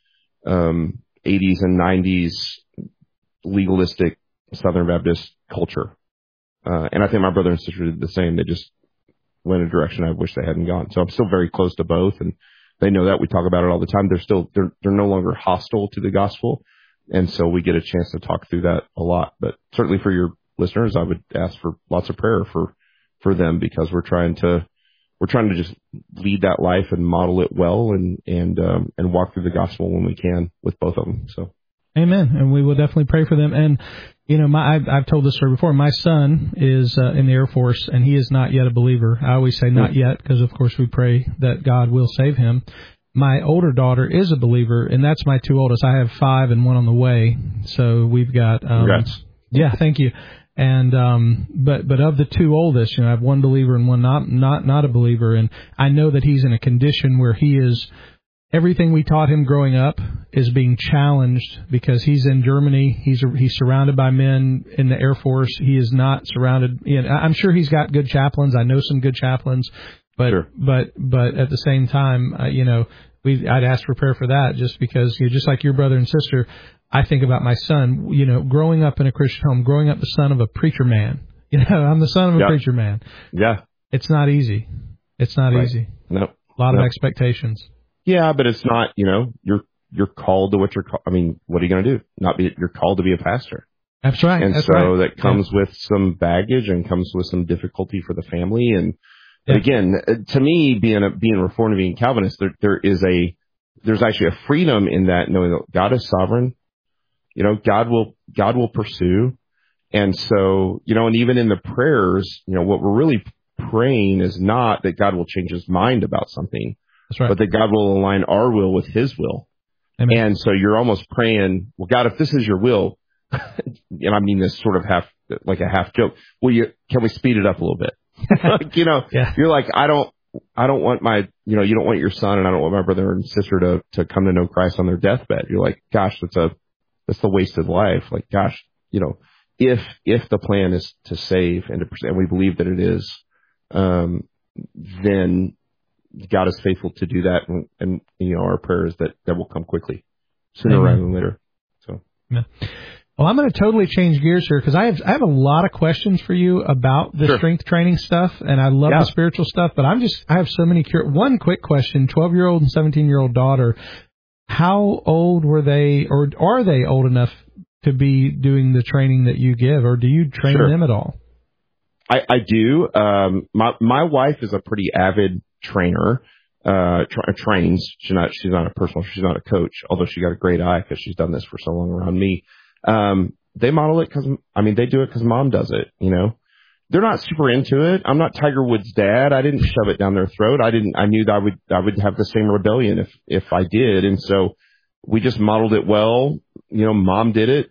80s and 90s legalistic Southern Baptist culture. And I think my brother and sister did the same. They just went in a direction I wish they hadn't gone. So I'm still very close to both, and they know that. We talk about it all the time. They're no longer hostile to the gospel. And so we get a chance to talk through that a lot. But certainly for your listeners, I would ask for lots of prayer for them, because we're trying to just lead that life and model it well and walk through the gospel when we can with both of them. So, amen. And we will definitely pray for them. And I've told this story before. My son is in the Air Force, and he is not yet a believer. I always say not yet, because of course we pray that God will save him. My older daughter is a believer, and that's my two oldest. I have 5 and 1 on the way. So we've got congrats. Yeah, thank you. And but of the two oldest, I have one believer and one not a believer, and I know that he's in a condition where he is, everything we taught him growing up is being challenged, because he's in Germany. He's surrounded by men in the Air Force. He is not surrounded. I'm sure he's got good chaplains. I know some good chaplains, but sure. but at the same time, I'd ask for prayer for that, just because just like your brother and sister. I think about my son, growing up in a Christian home, growing up the son of a preacher man. I'm the son of a preacher man. Yeah. It's not easy. It's not easy. No. A lot of expectations. Yeah, but it's not, you're called to what you're called. I mean, what are you going to do? You're called to be a pastor. That's right. And That's so right. that comes with some baggage and comes with some difficulty for the family. But again, to me, being Reformed and being Calvinist, there's actually a freedom in that, knowing that God is sovereign. God will pursue. And so, and even in the prayers, what we're really praying is not that God will change his mind about something, That's right. but that God will align our will with his will. Amen. And so you're almost praying, well, God, if this is your will, and I mean this sort of like a half joke, can we speed it up a little bit? You're like, I don't want you don't want your son and I don't want my brother and sister to come to know Christ on their deathbed. You're like, gosh, that's the wasted life. Like, gosh, if the plan is to save and we believe that it is, then God is faithful to do that. And our prayer is that will come quickly, sooner rather than later. So, yeah. Well, I'm going to totally change gears here because I have a lot of questions for you about the strength training stuff, and I love the spiritual stuff. But I have so many. One quick question: 12-year-old and 17-year-old daughter. How old were they, or are they old enough to be doing the training that you give, or do you train them at all? I do. My wife is a pretty avid trainer. Trains. She's not a coach, although she got a great eye because she's done this for so long around me. They model it they do it because mom does it, They're not super into it. I'm not Tiger Woods' dad. I didn't shove it down their throat. I knew that I would have the same rebellion if I did. And so we just modeled it well. Mom did it.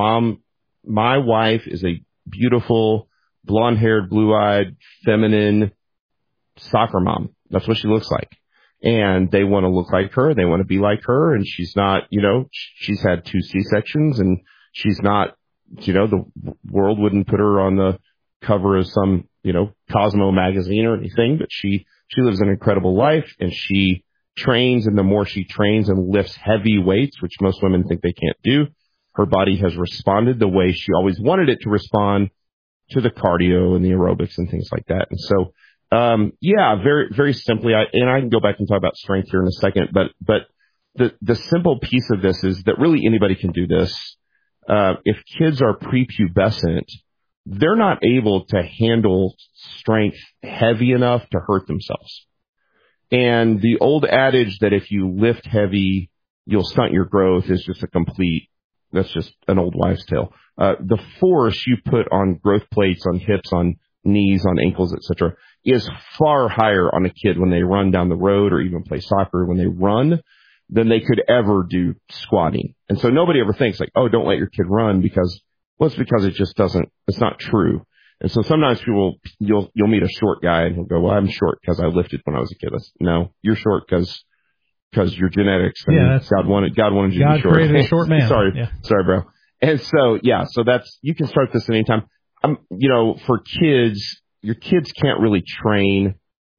My wife is a beautiful, blonde-haired, blue-eyed, feminine soccer mom. That's what she looks like. And they want to look like her. They want to be like her. And she's not, she's had 2 C-sections and she's not, the world wouldn't put her on the cover of some, Cosmo magazine or anything, but she lives an incredible life and she trains. And the more she trains and lifts heavy weights, which most women think they can't do, her body has responded the way she always wanted it to respond to the cardio and the aerobics and things like that. And so, very, very simply, I can go back and talk about strength here in a second, but the simple piece of this is that really anybody can do this. If kids are prepubescent, they're not able to handle strength heavy enough to hurt themselves. And the old adage that if you lift heavy, you'll stunt your growth is just that's just an old wives' tale. The force you put on growth plates, on hips, on knees, on ankles, etc., is far higher on a kid when they run down the road or even play soccer when they run than they could ever do squatting. And so nobody ever thinks like, oh, don't let your kid run because it just doesn't, it's not true. And so sometimes you'll meet a short guy and he'll go, well, I'm short because I lifted when I was a kid. No, you're short because your genetics. And God wanted you to be short. God created a short man. Sorry, bro. And so, so you can start this at any time. For kids, your kids can't really train.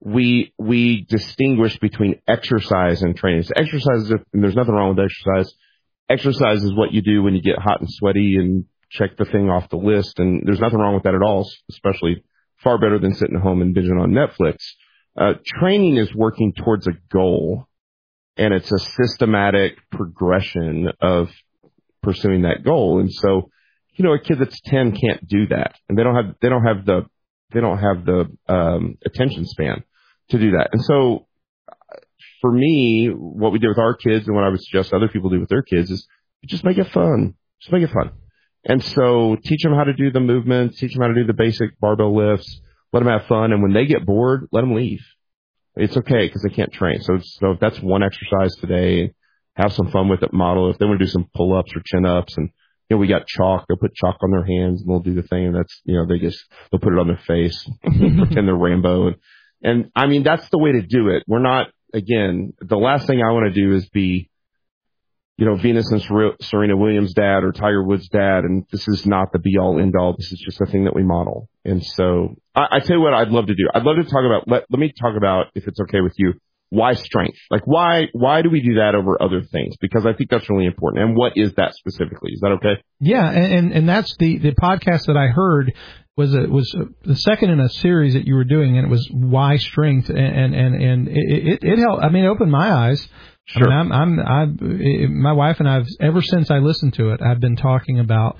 We distinguish between exercise and training. So exercise, and there's nothing wrong with exercise. Exercise is what you do when you get hot and sweaty and check the thing off the list. And there's nothing wrong with that at all, especially far better than sitting at home and binging on Netflix. Training is working towards a goal, and it's a systematic progression of pursuing that goal. And so, a kid that's 10 can't do that, and they don't have the attention span to do that. And so, for me, what we do with our kids, and what I would suggest other people do with their kids, is just make it fun. Just make it fun. And so, teach them how to do the movements, teach them how to do the basic barbell lifts, let them have fun, and when they get bored, let them leave. It's okay because they can't train. So if that's one exercise today, have some fun with it. Model if they want to do some pull-ups or chin-ups, and we got chalk. They'll put chalk on their hands and they'll do the thing. And that's they'll put it on their face, pretend they're Rambo, and I mean that's the way to do it. We're not, again, the last thing I want to do is be, Venus and Serena Williams' dad or Tiger Woods' dad, and this is not the be-all, end-all. This is just a thing that we model. And so I tell you what I'd love to do. I'd love to talk about, let me talk about, if it's okay with you, why strength? Like why do we do that over other things? Because I think that's really important. And what is that specifically? Is that okay? Yeah, and that's the podcast that I heard was the second in a series that you were doing, and it was why strength, and it helped. I mean, it opened my eyes. Sure. I mean, my wife and I've, ever since I listened to it, I've been talking about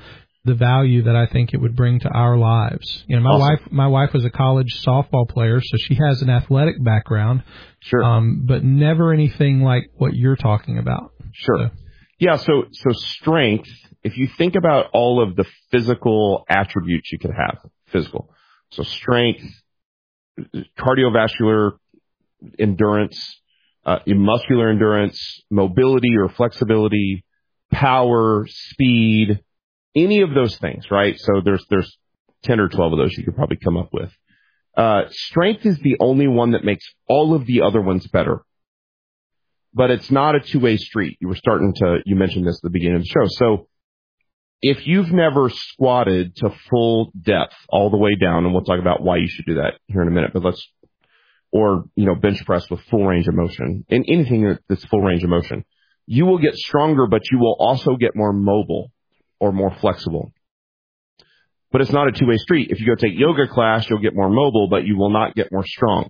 the value that I think it would bring to our lives. You know, my wife was a college softball player, so she has an athletic background. Sure. But never anything like what you're talking about. Sure. Yeah. So strength, if you think about all of the physical attributes you could have, so strength, cardiovascular endurance, muscular endurance, mobility or flexibility, power, speed, any of those things, right? So there's 10 or 12 of those you could probably come up with. Strength is the only one that makes all of the other ones better. But it's not a two-way street. You mentioned this at the beginning of the show. So if you've never squatted to full depth all the way down, and we'll talk about why you should do that here in a minute, or bench press with full range of motion, and anything that's full range of motion, you will get stronger, but you will also get more mobile or more flexible. But it's not a two-way street. If you go take yoga class, you'll get more mobile, but you will not get more strong.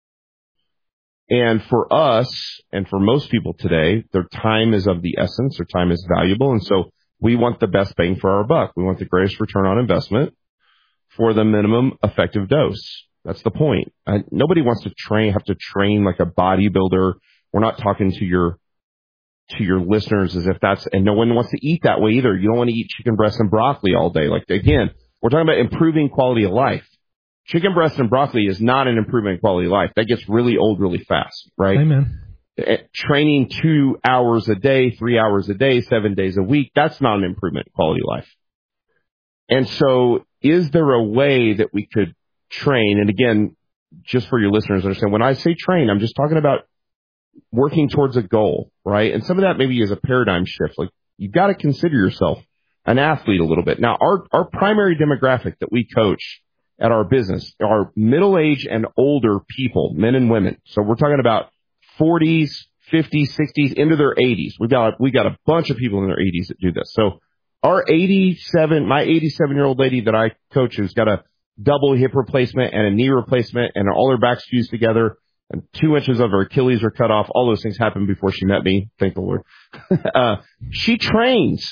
And for us, and for most people today, their time is of the essence, their time is valuable, and so we want the best bang for our buck. We want the greatest return on investment for the minimum effective dose. That's the point. Nobody wants to have to train like a bodybuilder. We're not talking to your listeners as if and no one wants to eat that way either. You don't want to eat chicken breast and broccoli all day. Like, again, we're talking about improving quality of life. Chicken breast and broccoli is not an improvement in quality of life. That gets really old really fast, right? Amen. Training 2 hours a day, 3 hours a day, 7 days a week, that's not an improvement in quality of life. And so is there a way that we could train? And again, just for your listeners to understand, when I say train, I'm just talking about working towards a goal, right? And some of that maybe is a paradigm shift. Like, you've got to consider yourself an athlete a little bit. Now, our primary demographic that we coach at our business are middle-aged and older people, men and women. So we're talking about 40s, 50s, 60s, into their 80s. We got a bunch of people in their 80s that do this. So my 87-year-old lady that I coach, who's got a double hip replacement and a knee replacement and all her back's fused together and 2 inches of her Achilles are cut off. All those things happened before she met me. Thank the Lord. She trains.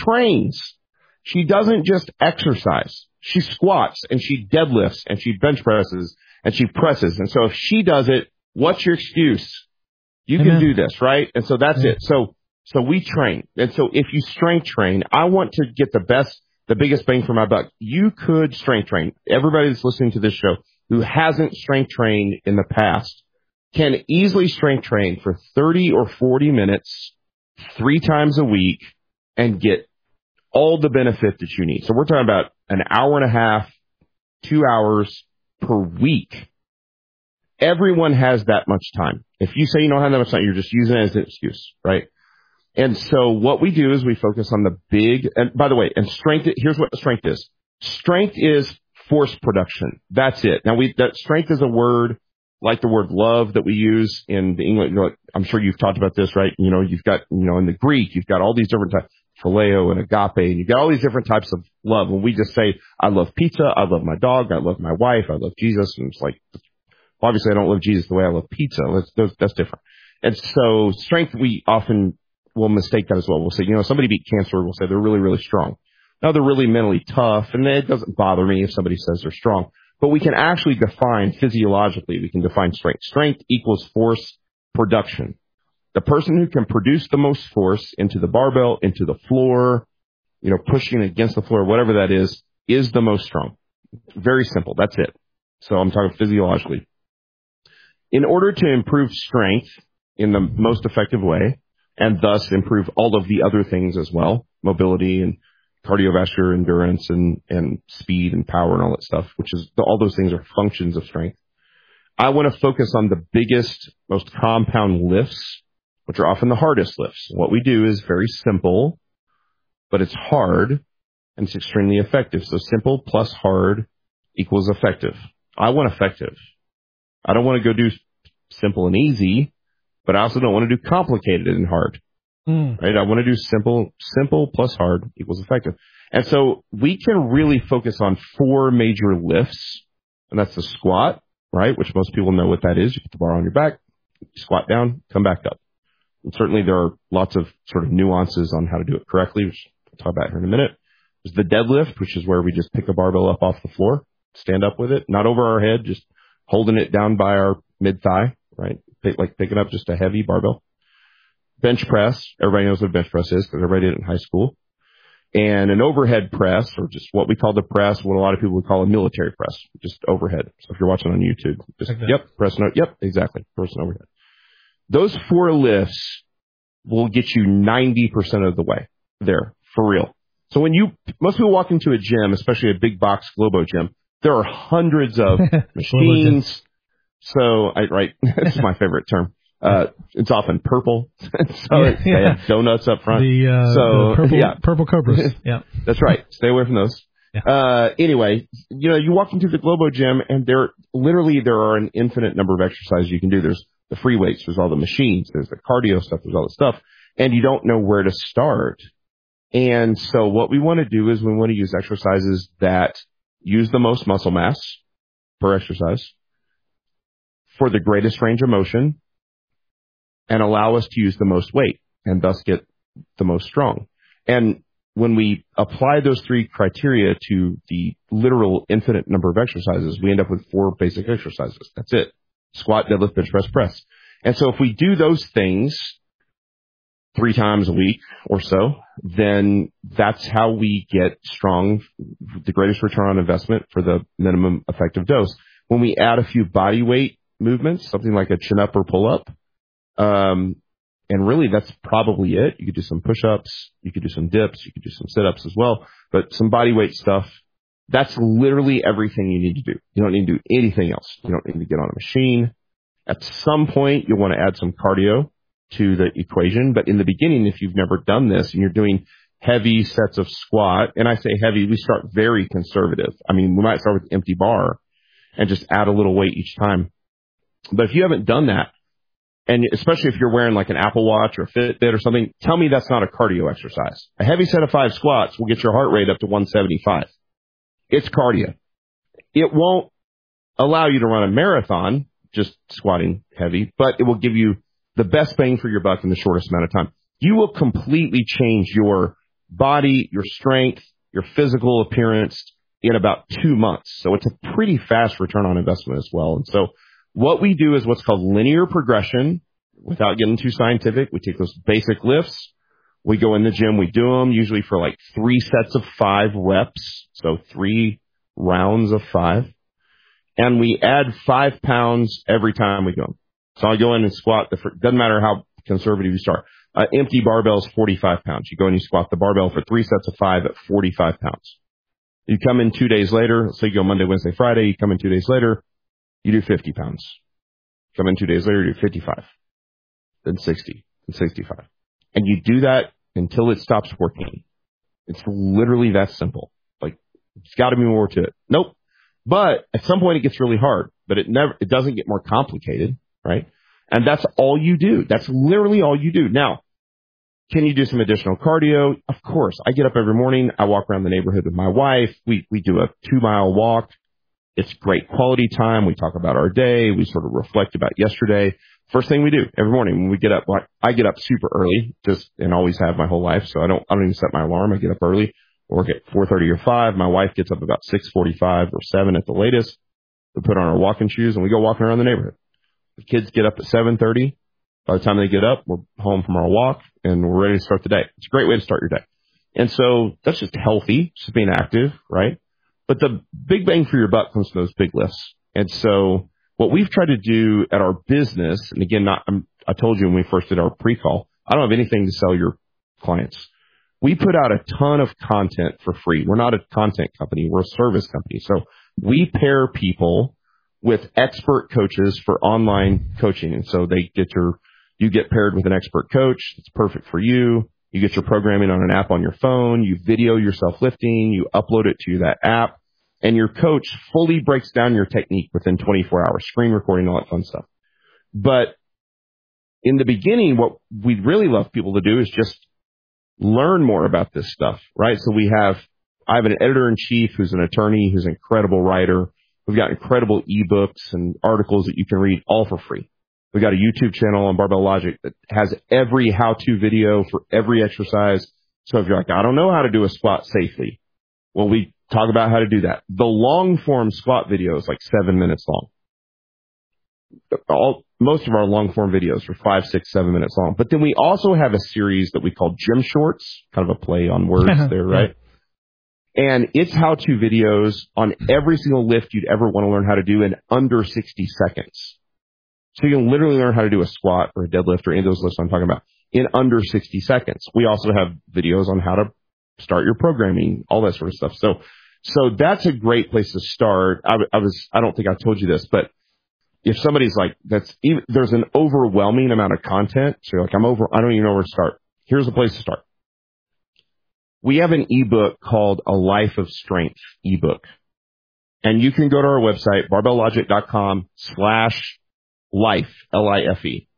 She doesn't just exercise. She squats and she deadlifts and she bench presses and she presses. And so if she does it, what's your excuse? You can do this, right? And so that's it. So we train. And so if you strength train, I want to get the biggest bang for my buck. You could strength train. Everybody that's listening to this show who hasn't strength trained in the past can easily strength train for 30 or 40 minutes, 3 times a week, and get all the benefit that you need. So we're talking about an hour and a half, 2 hours per week. Everyone has that much time. If you say you don't have that much time, you're just using it as an excuse, right? And so what we do is we focus on the big, and by the way, and strength, here's what strength is. Strength is force production. That's it. Now that strength is a word like the word love that we use in the English. I'm sure you've talked about this, right? You've got, in the Greek, you've got all these different types, phileo and agape, and you've got all these different types of love. When we just say, I love pizza, I love my dog, I love my wife, I love Jesus, and it's like, obviously I don't love Jesus the way I love pizza. That's different. And so strength, we often will mistake that as well. We'll say, somebody beat cancer, we'll say they're really, really strong. Now they're really mentally tough, and it doesn't bother me if somebody says they're strong. But we can actually define physiologically, we can define strength. Strength equals force production. The person who can produce the most force into the barbell, into the floor, pushing against the floor, whatever that is the most strong. Very simple. That's it. So I'm talking physiologically. In order to improve strength in the most effective way, and thus improve all of the other things as well, mobility and cardiovascular endurance and speed and power and all that stuff, which is all those things are functions of strength. I want to focus on the biggest, most compound lifts, which are often the hardest lifts. What we do is very simple, but it's hard and it's extremely effective. So simple plus hard equals effective. I want effective. I don't want to go do simple and easy, but I also don't want to do complicated and hard. Right? I want to do simple plus hard equals effective. And so we can really focus on 4 major lifts, and that's the squat, right? Which most people know what that is. You put the bar on your back, you squat down, come back up. And certainly there are lots of sort of nuances on how to do it correctly, which we'll talk about here in a minute. There's the deadlift, which is where we just pick a barbell up off the floor, stand up with it, not over our head, just holding it down by our mid-thigh, right? Like picking up just a heavy barbell. Bench press. Everybody knows what a bench press is because everybody did it in high school. And an overhead press, or just what we call the press, what a lot of people would call a military press, just overhead. So if you're watching on YouTube, just, like press no, exactly, pressing overhead. Those 4 lifts will get you 90% of the way there, for real. So most people walk into a gym, especially a big box Globo gym, there are hundreds of machines. So, that's my favorite term. It's often purple. They have donuts up front. The purple cobras. Yeah. That's right. Stay away from those. Yeah. Anyway, you walk into the Globo gym and there are an infinite number of exercises you can do. There's the free weights, there's all the machines, there's the cardio stuff, there's all the stuff, and you don't know where to start. And so what we want to do is we want to use exercises that use the most muscle mass per exercise for the greatest range of motion and allow us to use the most weight and thus get the most strong. And when we apply those 3 criteria to the literal infinite number of exercises, we end up with 4 basic exercises. That's it. Squat, deadlift, bench press, press. And so if we do those things 3 times a week or so, then that's how we get strong, the greatest return on investment for the minimum effective dose. When we add a few body weight movements, something like a chin up or pull up, and really that's probably it. You could do some push-ups, you could do some dips, you could do some sit-ups as well, but some body weight stuff, that's literally everything you need to do. You don't need to do anything else. You don't need to get on a machine. At some point, you'll want to add some cardio to the equation, but in the beginning, if you've never done this and you're doing heavy sets of squat, and I say heavy, we start very conservative. I mean, we might start with empty bar and just add a little weight each time. But if you haven't done that, and especially if you're wearing like an Apple Watch or a Fitbit or something, tell me that's not a cardio exercise. A heavy set of 5 squats will get your heart rate up to 175. It's cardio. It won't allow you to run a marathon just squatting heavy, but it will give you the best bang for your buck in the shortest amount of time. You will completely change your body, your strength, your physical appearance in about 2 months. So it's a pretty fast return on investment as well. And so what we do is what's called linear progression. Without getting too scientific, we take those basic lifts. We go in the gym, we do them usually for like 3 sets of 5 reps. So 3 rounds of 5. And we add 5 pounds every time we do them. So I go in and squat. Doesn't matter how conservative you start. Empty barbell is 45 pounds. You go and you squat the barbell for 3 sets of 5 at 45 pounds. You come in 2 days later. So you go Monday, Wednesday, Friday. You come in 2 days later. You do 50 pounds. Come in 2 days later, you do 55. Then 60. Then 65. And you do that until it stops working. It's literally that simple. Like, it's got to be more to it. Nope. But at some point it gets really hard. But it doesn't get more complicated, right? And that's all you do. That's literally all you do. Now, can you do some additional cardio? Of course. I get up every morning. I walk around the neighborhood with my wife. We do a 2-mile walk. It's great quality time. We talk about our day. We sort of reflect about yesterday. First thing we do every morning when we get up, I get up super early, and always have my whole life. So I don't even set my alarm. I get up early, work at 4:30 or 5. My wife gets up about 6:45 or 7 at the latest. We put on our walking shoes and we go walking around the neighborhood. The kids get up at 7:30. By the time they get up, we're home from our walk and we're ready to start the day. It's a great way to start your day. And so that's just healthy, just being active, right? But the big bang for your buck comes from those big lifts. And so what we've tried to do at our business, and again, I told you when we first did our pre-call, I don't have anything to sell your clients. We put out a ton of content for free. We're not a content company. We're a service company. So we pair people with expert coaches for online coaching. And so you get paired with an expert coach. It's perfect for you. You get your programming on an app on your phone. You video yourself lifting. You upload it to that app. And your coach fully breaks down your technique within 24 hours, screen recording, all that fun stuff. But in the beginning, what we'd really love people to do is just learn more about this stuff, right? So I have an editor-in-chief who's an attorney, who's an incredible writer. We've got incredible ebooks and articles that you can read all for free. We've got a YouTube channel on Barbell Logic that has every how-to video for every exercise. So if you're like, I don't know how to do a squat safely, Well, we talk about how to do that. The long form squat video is like 7 minutes long. Most of our long form videos are 5, 6, 7 minutes long. But then we also have a series that we call Gym Shorts, kind of a play on words there, right? And it's how-to videos on every single lift you'd ever want to learn how to do in under 60 seconds. So you can literally learn how to do a squat or a deadlift or any of those lifts I'm talking about in under 60 seconds. We also have videos on how to start your programming, all that sort of stuff. So that's a great place to start. I don't think I told you this, but if somebody's like, there's an overwhelming amount of content. So you're like, I don't even know where to start. Here's a place to start. We have an ebook called A Life of Strength ebook. And you can go to our website, barbelllogic.com/life, L-I-F-E,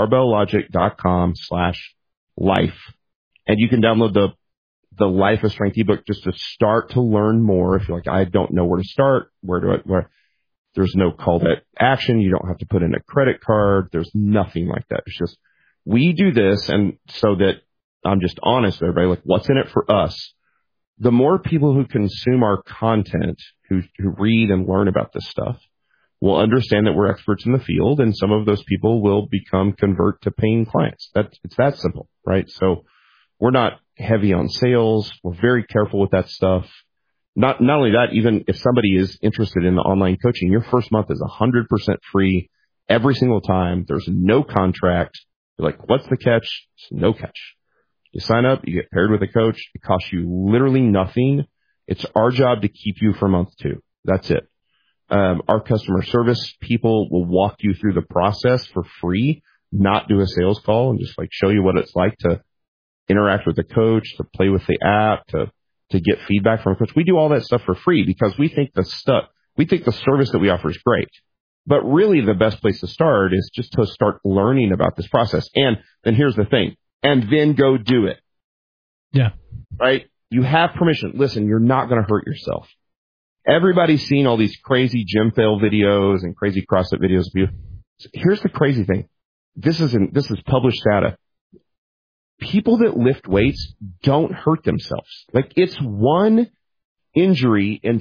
barbelllogic.com/life. And you can download the Life of Strength ebook just to start to learn more. If you're like, I don't know where to start, where there's no call to action. You don't have to put in a credit card. There's nothing like that. It's just, we do this. And so that I'm just honest with everybody, like, what's in it for us? The more people who consume our content, who read and learn about this stuff, will understand that we're experts in the field, and some of those people will convert to paying clients. It's that simple, right? So we're not heavy on sales. We're very careful with that stuff. Not only that, even if somebody is interested in the online coaching, your first month is 100% free every single time. There's no contract. You're like, what's the catch? There's no catch. You sign up, you get paired with a coach. It costs you literally nothing. It's our job to keep you for month 2. That's it. Our customer service people will walk you through the process for free, not do a sales call, and just like show you what it's like to interact with the coach, to play with the app, to get feedback from a coach. We do all that stuff for free because we think the service that we offer is great. But really the best place to start is just to start learning about this process. And then here's the thing. And then go do it. Yeah. Right? You have permission. Listen, you're not going to hurt yourself. Everybody's seen all these crazy gym fail videos and crazy CrossFit videos of you. Here's the crazy thing. This is published data. People that lift weights don't hurt themselves. Like, it's one injury in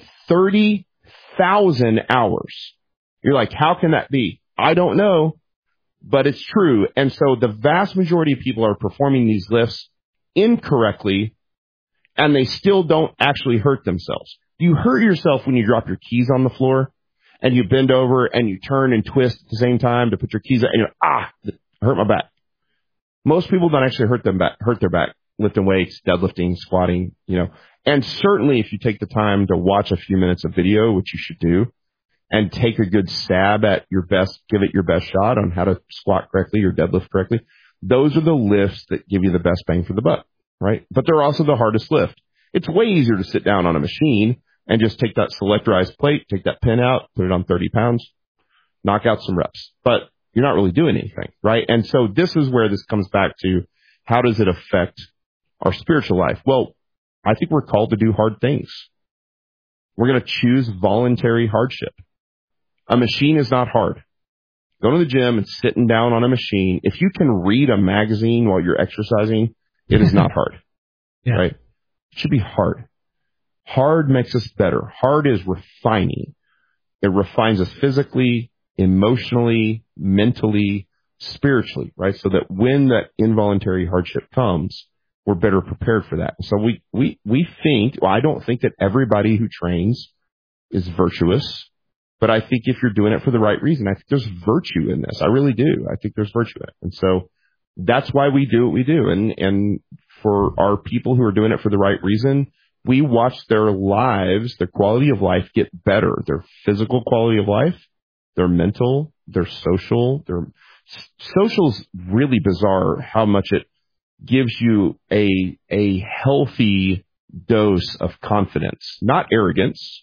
30,000 hours. You're like, how can that be? I don't know, but it's true. And so the vast majority of people are performing these lifts incorrectly, and they still don't actually hurt themselves. You hurt yourself when you drop your keys on the floor and you bend over and you turn and twist at the same time to put your keys out, and you're, I hurt my back. Most people don't actually hurt their back lifting weights, deadlifting, squatting, And certainly if you take the time to watch a few minutes of video, which you should do, and take a good stab at your best, give it your best shot on how to squat correctly or deadlift correctly, those are the lifts that give you the best bang for the buck, right? But they're also the hardest lift. It's way easier to sit down on a machine and just take that selectorized plate, take that pin out, put it on 30 pounds, knock out some reps. But you're not really doing anything, right? And so this is where this comes back to, how does it affect our spiritual life? Well, I think we're called to do hard things. We're going to choose voluntary hardship. A machine is not hard. Going to the gym and sitting down on a machine, if you can read a magazine while you're exercising, it is not hard, right? It should be hard. Hard makes us better. Hard is refining. It refines us physically, emotionally, mentally, spiritually, right? So that when that involuntary hardship comes, we're better prepared for that. So we think, I don't think that everybody who trains is virtuous, but I think if you're doing it for the right reason, I think there's virtue in this. I really do. I think there's virtue in it. And so that's why we do what we do. And for our people who are doing it for the right reason, we watch their lives, their quality of life get better, their physical quality of life, their mental, their social. Their social's really bizarre how much it gives you a healthy dose of confidence, not arrogance.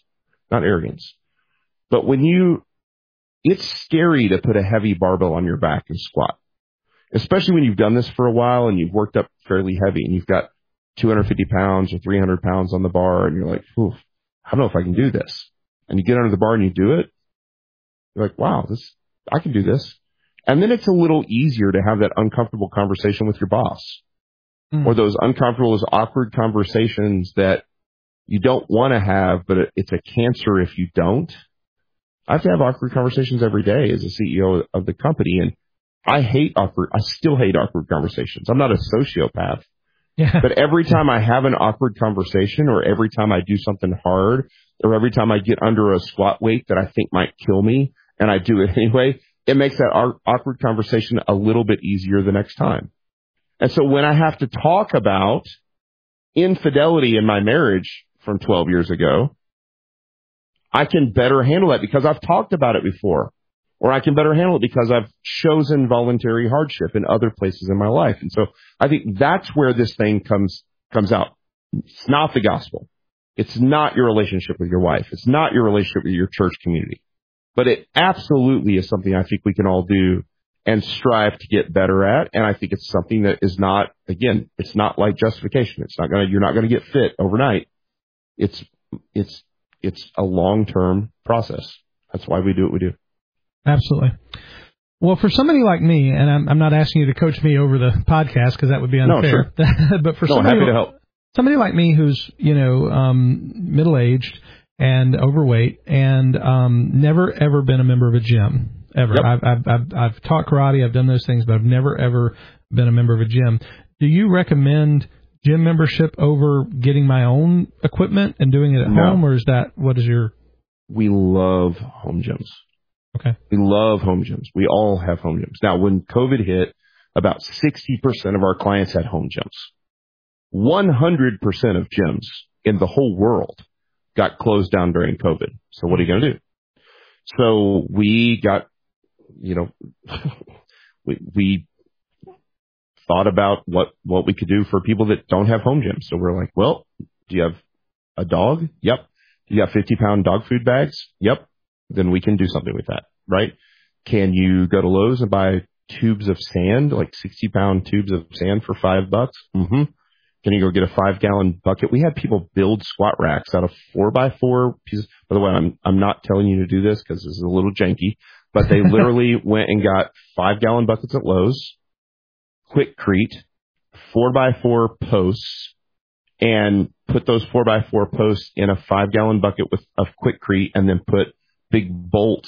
But it's scary to put a heavy barbell on your back and squat, especially when you've done this for a while and you've worked up fairly heavy and you've got 250 pounds or 300 pounds on the bar and you're like, I don't know if I can do this. And you get under the bar and you do it. You're like, wow, I can do this. And then it's a little easier to have that uncomfortable conversation with your boss or those uncomfortable, those awkward conversations that you don't want to have, but it's a cancer if you don't. I have to have awkward conversations every day as a CEO of the company, and I still hate awkward conversations. I'm not a sociopath. Yeah. But every time I have an awkward conversation, or every time I do something hard, or every time I get under a squat weight that I think might kill me, and I do it anyway, it makes that awkward conversation a little bit easier the next time. And so when I have to talk about infidelity in my marriage from 12 years ago, I can better handle that because I've talked about it before. Or I can better handle it because I've chosen voluntary hardship in other places in my life. And so I think that's where this thing comes out. It's not the gospel. It's not your relationship with your wife. It's not your relationship with your church community. But it absolutely is something I think we can all do and strive to get better at. And I think it's something that is not, again, it's not like justification. You're not going to get fit overnight. It's a long-term process. That's why we do what we do. Absolutely. Well, for somebody like me, and I'm not asking you to coach me over the podcast because that would be unfair. No, sure. But for somebody like me who's, middle-aged and overweight and never ever been a member of a gym ever. Yep. I've taught karate, I've done those things, but I've never ever been a member of a gym. Do you recommend gym membership over getting my own equipment and doing it at home, or We love home gyms. Okay. We love home gyms. We all have home gyms. Now, when COVID hit, about 60% of our clients had home gyms. 100% of gyms in the whole world got closed down during COVID. So what are you going to do? So we got, we thought about what we could do for people that don't have home gyms. So we're like, well, do you have a dog? Yep. Do you have 50-pound dog food bags? Yep. Then we can do something with that, right? Can you go to Lowe's and buy tubes of sand, like 60-pound tubes of sand for $5? Mm-hmm. Can you go get a 5-gallon bucket? We had people build squat racks out of 4x4 pieces. By the way, I'm not telling you to do this because this is a little janky, but they literally went and got 5-gallon buckets at Lowe's, Quikrete, 4x4 posts, and put those 4x4 posts in a 5-gallon bucket of Quikrete, and then put big bolts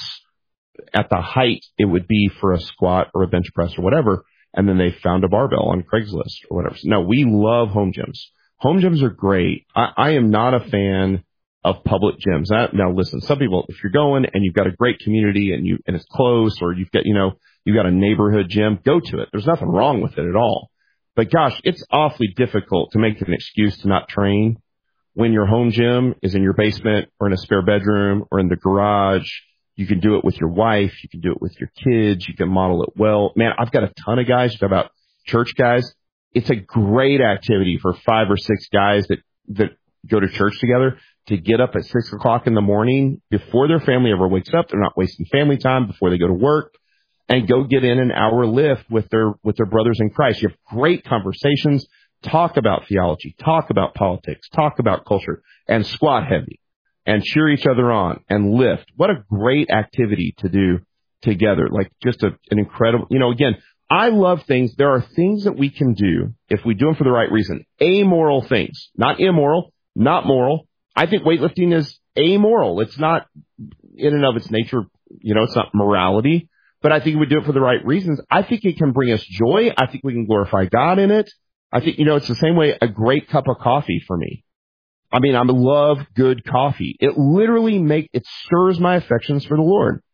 at the height it would be for a squat or a bench press or whatever. And then they found a barbell on Craigslist or whatever. So, no, we love home gyms. Home gyms are great. I am not a fan of public gyms. Now listen, some people, if you're going and you've got a great community and it's close, or you've got a neighborhood gym, go to it. There's nothing wrong with it at all. But gosh, it's awfully difficult to make an excuse to not train when your home gym is in your basement or in a spare bedroom or in the garage. You can do it with your wife. You can do it with your kids. You can model it well. Man, I've got a ton of guys. You talk about church guys. It's a great activity for 5 or 6 guys that go to church together to get up at 6 o'clock in the morning before their family ever wakes up. They're not wasting family time before they go to work, and go get in an hour lift with their brothers in Christ. You have great conversations. Talk about theology, talk about politics, talk about culture, and squat heavy, and cheer each other on, and lift. What a great activity to do together. Like just an incredible, again, I love things. There are things that we can do if we do them for the right reason. Amoral things, not immoral, not moral. I think weightlifting is amoral. It's not in and of its nature, it's not morality, but I think we do it for the right reasons. I think it can bring us joy. I think we can glorify God in it. I think, it's the same way a great cup of coffee for me. I mean, I love good coffee. It literally it stirs my affections for the Lord,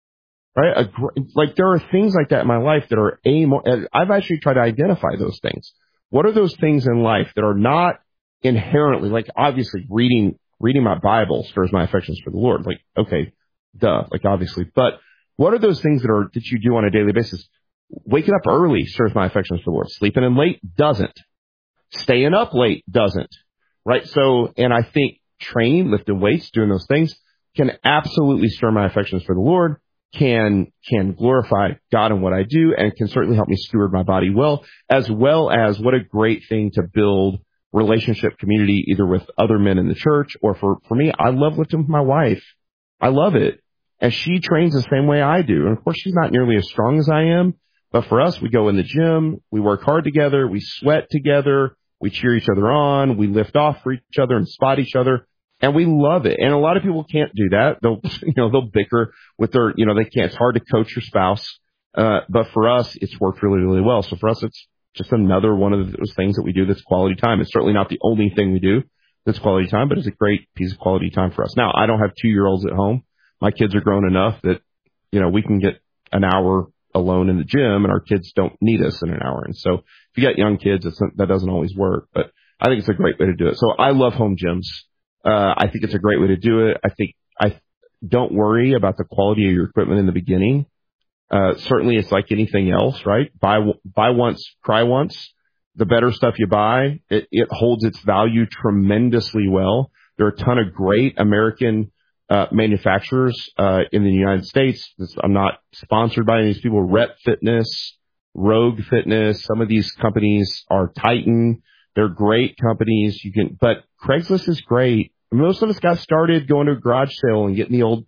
right? There are things like that in my life that are amoral. I've actually tried to identify those things. What are those things in life that are not inherently, like obviously reading my Bible stirs my affections for the Lord. Like, okay, duh, like obviously, but what are those things that you do on a daily basis? Waking up early stirs my affections for the Lord. Sleeping in late doesn't. Staying up late doesn't. Right? So, and I think training, lifting weights, doing those things can absolutely stir my affections for the Lord, can glorify God in what I do, and can certainly help me steward my body well as what a great thing to build relationship community, either with other men in the church, or for me, I love lifting with my wife. I love it. And she trains the same way I do. And of course, she's not nearly as strong as I am. But for us, we go in the gym, we work hard together, we sweat together, We cheer each other on. We lift off for each other and spot each other. And we love it. And a lot of people can't do that. They'll bicker with their, they can't. It's hard to coach your spouse. But for us, it's worked really, really well. So for us, it's just another one of those things that we do that's quality time. It's certainly not the only thing we do that's quality time, but it's a great piece of quality time for us. Now, I don't have 2-year-olds at home. My kids are grown enough that, we can get an hour alone in the gym and our kids don't need us in an hour. And so if you got young kids, that doesn't always work, but I think it's a great way to do it. So I love home gyms. I think it's a great way to do it. I don't worry about the quality of your equipment in the beginning. Certainly it's like anything else, right? Buy once, cry once. The better stuff you buy, it holds its value tremendously well. There are a ton of great American manufacturers in the United States. I'm not sponsored by any of these people. Rep Fitness, Rogue Fitness. Some of these companies are Titan. They're great companies. But Craigslist is great. Most of us got started going to a garage sale and getting the old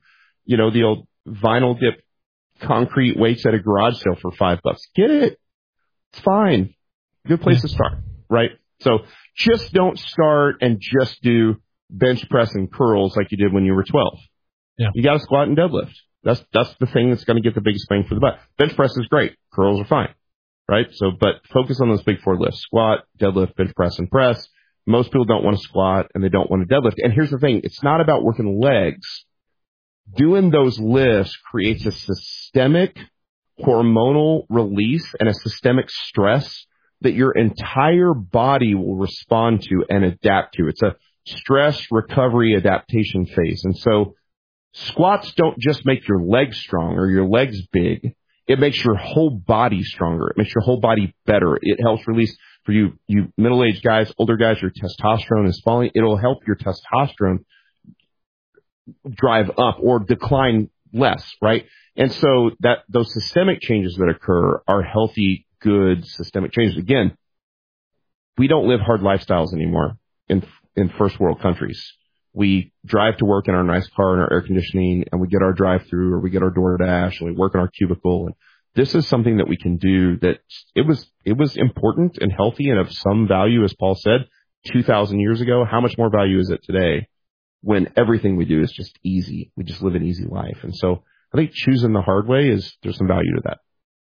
vinyl dip concrete weights at a garage sale for $5. Get it. It's fine. Good place to start, right? So just don't start and just do bench press and curls like you did when you were 12. Yeah. You got to squat and deadlift. That's the thing that's going to get the biggest bang for the buck. Bench press is great. Curls are fine, right? So, but focus on those big 4 lifts: squat, deadlift, bench press, and press. Most people don't want to squat and they don't want to deadlift. And here's the thing. It's not about working legs. Doing those lifts creates a systemic hormonal release and a systemic stress that your entire body will respond to and adapt to. It's a stress recovery adaptation phase. And so squats don't just make your legs strong or your legs big. It makes your whole body stronger. It makes your whole body better. It helps release for you middle-aged guys, older guys, your testosterone is falling. It'll help your testosterone drive up or decline less, right? And so those systemic changes that occur are healthy, good systemic changes. Again, we don't live hard lifestyles anymore in first world countries. We drive to work in our nice car and our air conditioning, and we get our drive-through or we get our DoorDash and we work in our cubicle. And this is something that we can do that it was important and healthy and of some value, as Paul said, 2,000 years ago. How much more value is it today when everything we do is just easy? We just live an easy life. And so I think choosing the hard way there's some value to that.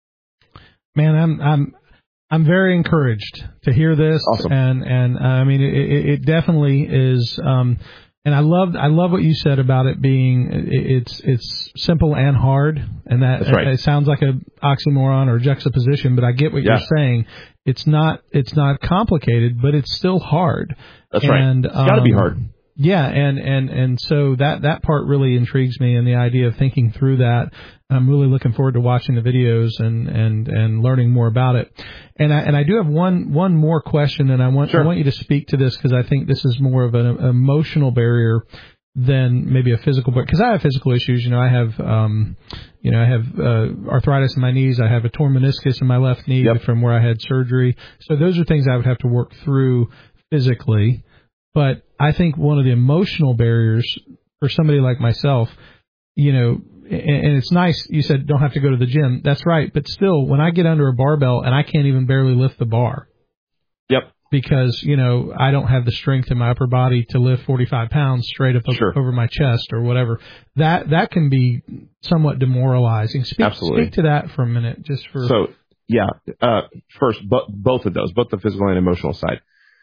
Man, I'm very encouraged to hear this. Awesome. And I mean, it definitely is. And I love what you said about it being, it's simple and hard. And that's right. It sounds like a oxymoron or juxtaposition, but I get what you're saying. It's not complicated, but it's still hard. That's right. It's got to be hard. Yeah, and so that part really intrigues me, and the idea of thinking through that. I'm really looking forward to watching the videos and learning more about it. And I do have one more question, and I want you to speak to this because I think this is more of an emotional barrier than maybe a physical barrier. Because I have physical issues. I have arthritis in my knees. I have a torn meniscus in my left knee from where I had surgery. So those are things I would have to work through physically. But I think one of the emotional barriers for somebody like myself, and it's nice, you said don't have to go to the gym. That's right. But still, when I get under a barbell and I can't even barely lift the bar. Yep. Because, I don't have the strength in my upper body to lift 45 pounds straight up over my chest or whatever. That can be somewhat demoralizing. Absolutely. Speak to that for a minute, just for. So, first, both of those, both the physical and emotional side.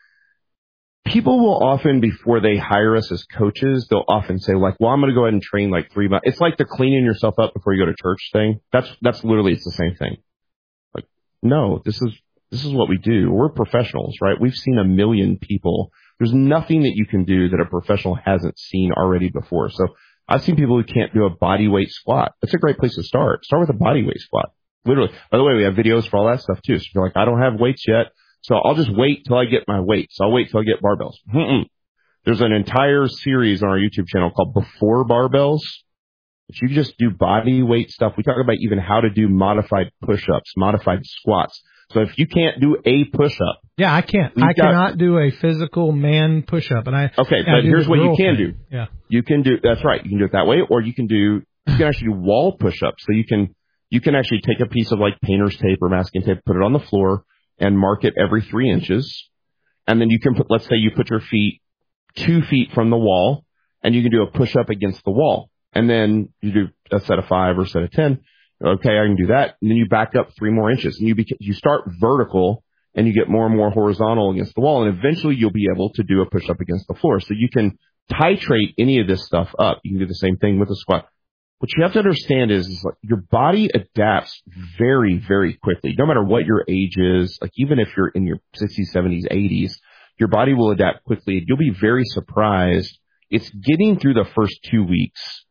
People will often, before they hire us as coaches, they'll often say like, well, I'm going to go ahead and train like 3 months. It's like the cleaning yourself up before you go to church thing. That's literally, it's the same thing. Like, no, this is what we do. We're professionals, right? We've seen 1 million people. There's nothing that you can do that a professional hasn't seen already before. So I've seen people who can't do a body weight squat. That's a great place to start. Start with a body weight squat. Literally. By the way, we have videos for all that stuff too. So if you're like, I don't have weights yet, so I'll just wait till I get my weights. I'll wait till I get barbells. There's an entire series on our YouTube channel called Before Barbells. If you just do body weight stuff, we talk about even how to do modified push-ups, modified squats. So if you can't do a push-up. Yeah, I can't. I cannot do a physical man push-up. But here's what you can do. Yeah. You can do, that's right. You can do it that way, or you can actually do wall push-ups. So you can actually take a piece of like painter's tape or masking tape, put it on the floor, and mark it every 3 inches. And then you can put, let's say you put your feet 2 feet from the wall, and you can do a push-up against the wall. And then you do a set of 5 or a set of 10. Okay, I can do that. And then you back up 3 more inches. And you start vertical, and you get more and more horizontal against the wall. And eventually you'll be able to do a push-up against the floor. So you can titrate any of this stuff up. You can do the same thing with a squat. What you have to understand is like your body adapts very, very quickly. No matter what your age is, like even if you're in your 60s, 70s, 80s, your body will adapt quickly. You'll be very surprised. It's getting through the first 2 weeks.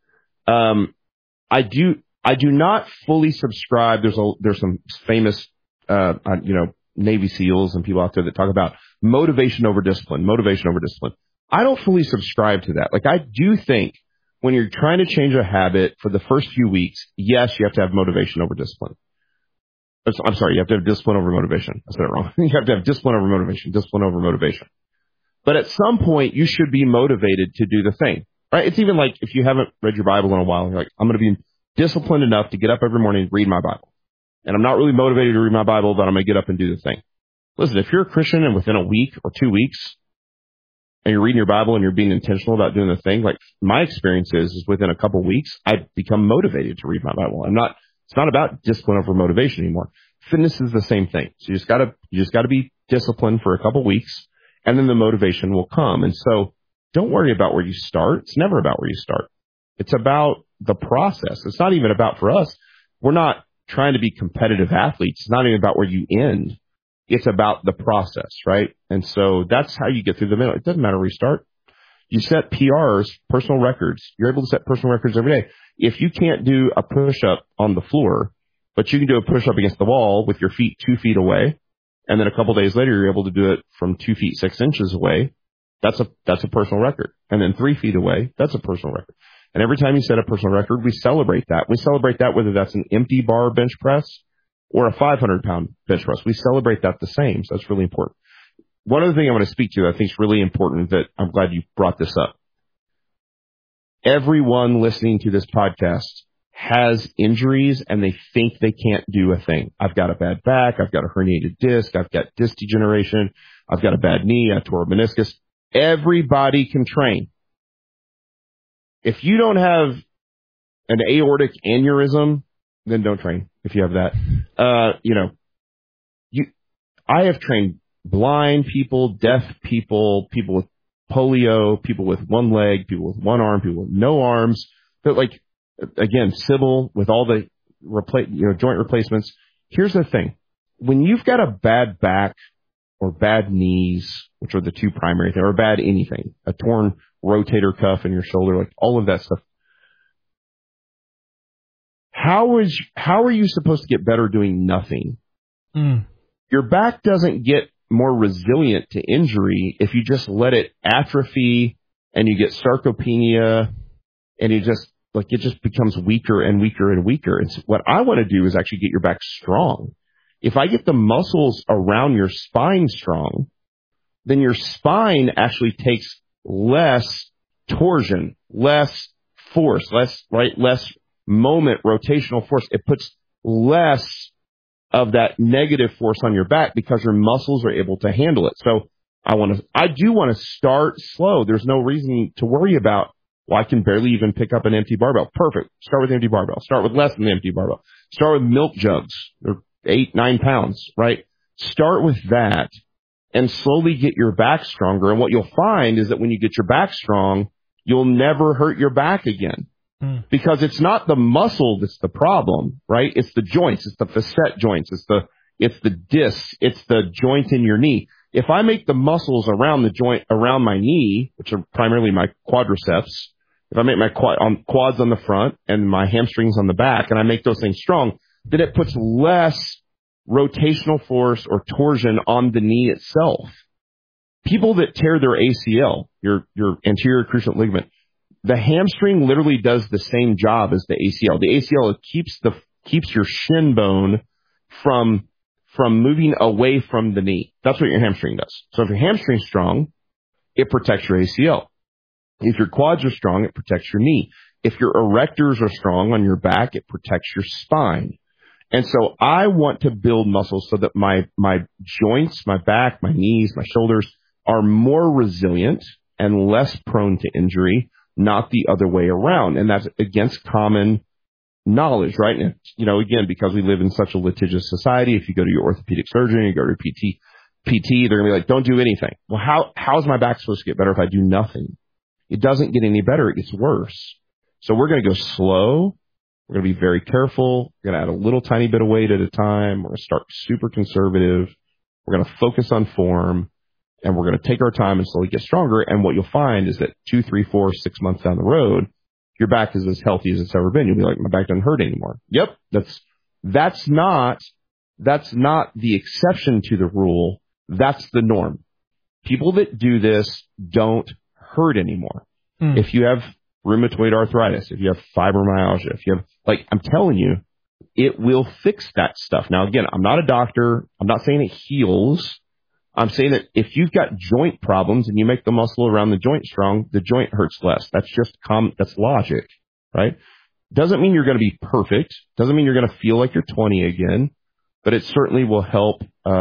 I do not fully subscribe. There's some famous, Navy SEALs and people out there that talk about motivation over discipline. I don't fully subscribe to that. Like I do think when you're trying to change a habit for the first few weeks, yes, you have to have motivation over discipline. I'm sorry, you have to have discipline over motivation. I said it wrong. You have to have discipline over motivation. But at some point, you should be motivated to do the thing, right? It's even like if you haven't read your Bible in a while, you're like, I'm going to be disciplined enough to get up every morning and read my Bible. And I'm not really motivated to read my Bible, but I'm going to get up and do the thing. Listen, if you're a Christian and within a week or 2 weeks, and you're reading your Bible and you're being intentional about doing the thing, like my experience is within a couple of weeks, I become motivated to read my Bible. It's not about discipline over motivation anymore. Fitness is the same thing. So you just gotta be disciplined for a couple of weeks, and then the motivation will come. And so don't worry about where you start. It's never about where you start. It's about the process. It's not even about, for us, we're not trying to be competitive athletes. It's not even about where you end. It's about the process, right? And so that's how you get through the middle. It doesn't matter where you start. You set PRs, personal records. You're able to set personal records every day. If you can't do a push-up on the floor, but you can do a push-up against the wall with your feet 2 feet away, and then a couple days later you're able to do it from 2 feet 6 inches away, that's a personal record. And then 3 feet away, that's a personal record. And every time you set a personal record, we celebrate that. We celebrate that whether that's an empty bar bench press or a 500-pound bench press. We celebrate that the same. So that's really important. One other thing I want to speak to that I think is really important that I'm glad you brought this up. Everyone listening to this podcast has injuries and they think they can't do a thing. I've got a bad back. I've got a herniated disc. I've got disc degeneration. I've got a bad knee. I tore a meniscus. Everybody can train. If you don't have an aortic aneurysm, then don't train. If you have that, I have trained blind people, deaf people, people with polio, people with one leg, people with one arm, people with no arms. But like, again, Sybil with all the joint replacements. Here's the thing. When you've got a bad back or bad knees, which are the two primary things, or bad anything, a torn rotator cuff in your shoulder, like all of that stuff. How are you supposed to get better doing nothing? Your back doesn't get more resilient to injury if you just let it atrophy and you get sarcopenia and it just becomes weaker and weaker and weaker. And so what I want to do is actually get your back strong. If I get the muscles around your spine strong, then your spine actually takes less torsion, less force, less moment rotational force. It puts less of that negative force on your back because your muscles are able to handle it. So I do want to start slow. There's no reason to worry about, well, I can barely even pick up an empty barbell. Perfect. Start with empty barbell. Start with less than the empty barbell. Start with milk jugs. They're 8-9 pounds, right? Start with that and slowly get your back stronger. And what you'll find is that when you get your back strong, you'll never hurt your back again. Because it's not the muscle that's the problem, right? It's the joints. It's the facet joints. It's the disc. It's the joint in your knee. If I make the muscles around the joint, around my knee, which are primarily my quadriceps, if I make my quads on the front and my hamstrings on the back, and I make those things strong, then it puts less rotational force or torsion on the knee itself. People that tear their ACL, your anterior cruciate ligament, the hamstring literally does the same job as the ACL. The ACL keeps your shin bone from moving away from the knee. That's what your hamstring does. So if your hamstring's strong, it protects your ACL. If your quads are strong, it protects your knee. If your erectors are strong on your back, it protects your spine. And so I want to build muscles so that my joints, my back, my knees, my shoulders, are more resilient and less prone to injury, not the other way around. And that's against common knowledge, right? And, again, because we live in such a litigious society, if you go to your orthopedic surgeon, you go to PT, they're going to be like, don't do anything. Well, how is my back supposed to get better if I do nothing? It doesn't get any better. It gets worse. So we're going to go slow. We're going to be very careful. We're going to add a little tiny bit of weight at a time. We're going to start super conservative. We're going to focus on form, and we're going to take our time and slowly get stronger. And what you'll find is that 2, 3, 4, 6 months down the road, your back is as healthy as it's ever been. You'll be like, my back doesn't hurt anymore. Yep. That's not the exception to the rule. That's the norm. People that do this don't hurt anymore. If you have rheumatoid arthritis, if you have fibromyalgia, if you have, I'm telling you, it will fix that stuff. Now, again, I'm not a doctor. I'm not saying it heals. I'm saying that if you've got joint problems and you make the muscle around the joint strong, the joint hurts less. That's just that's logic, right? Doesn't mean you're going to be perfect. Doesn't mean you're going to feel like you're 20 again, but it certainly will help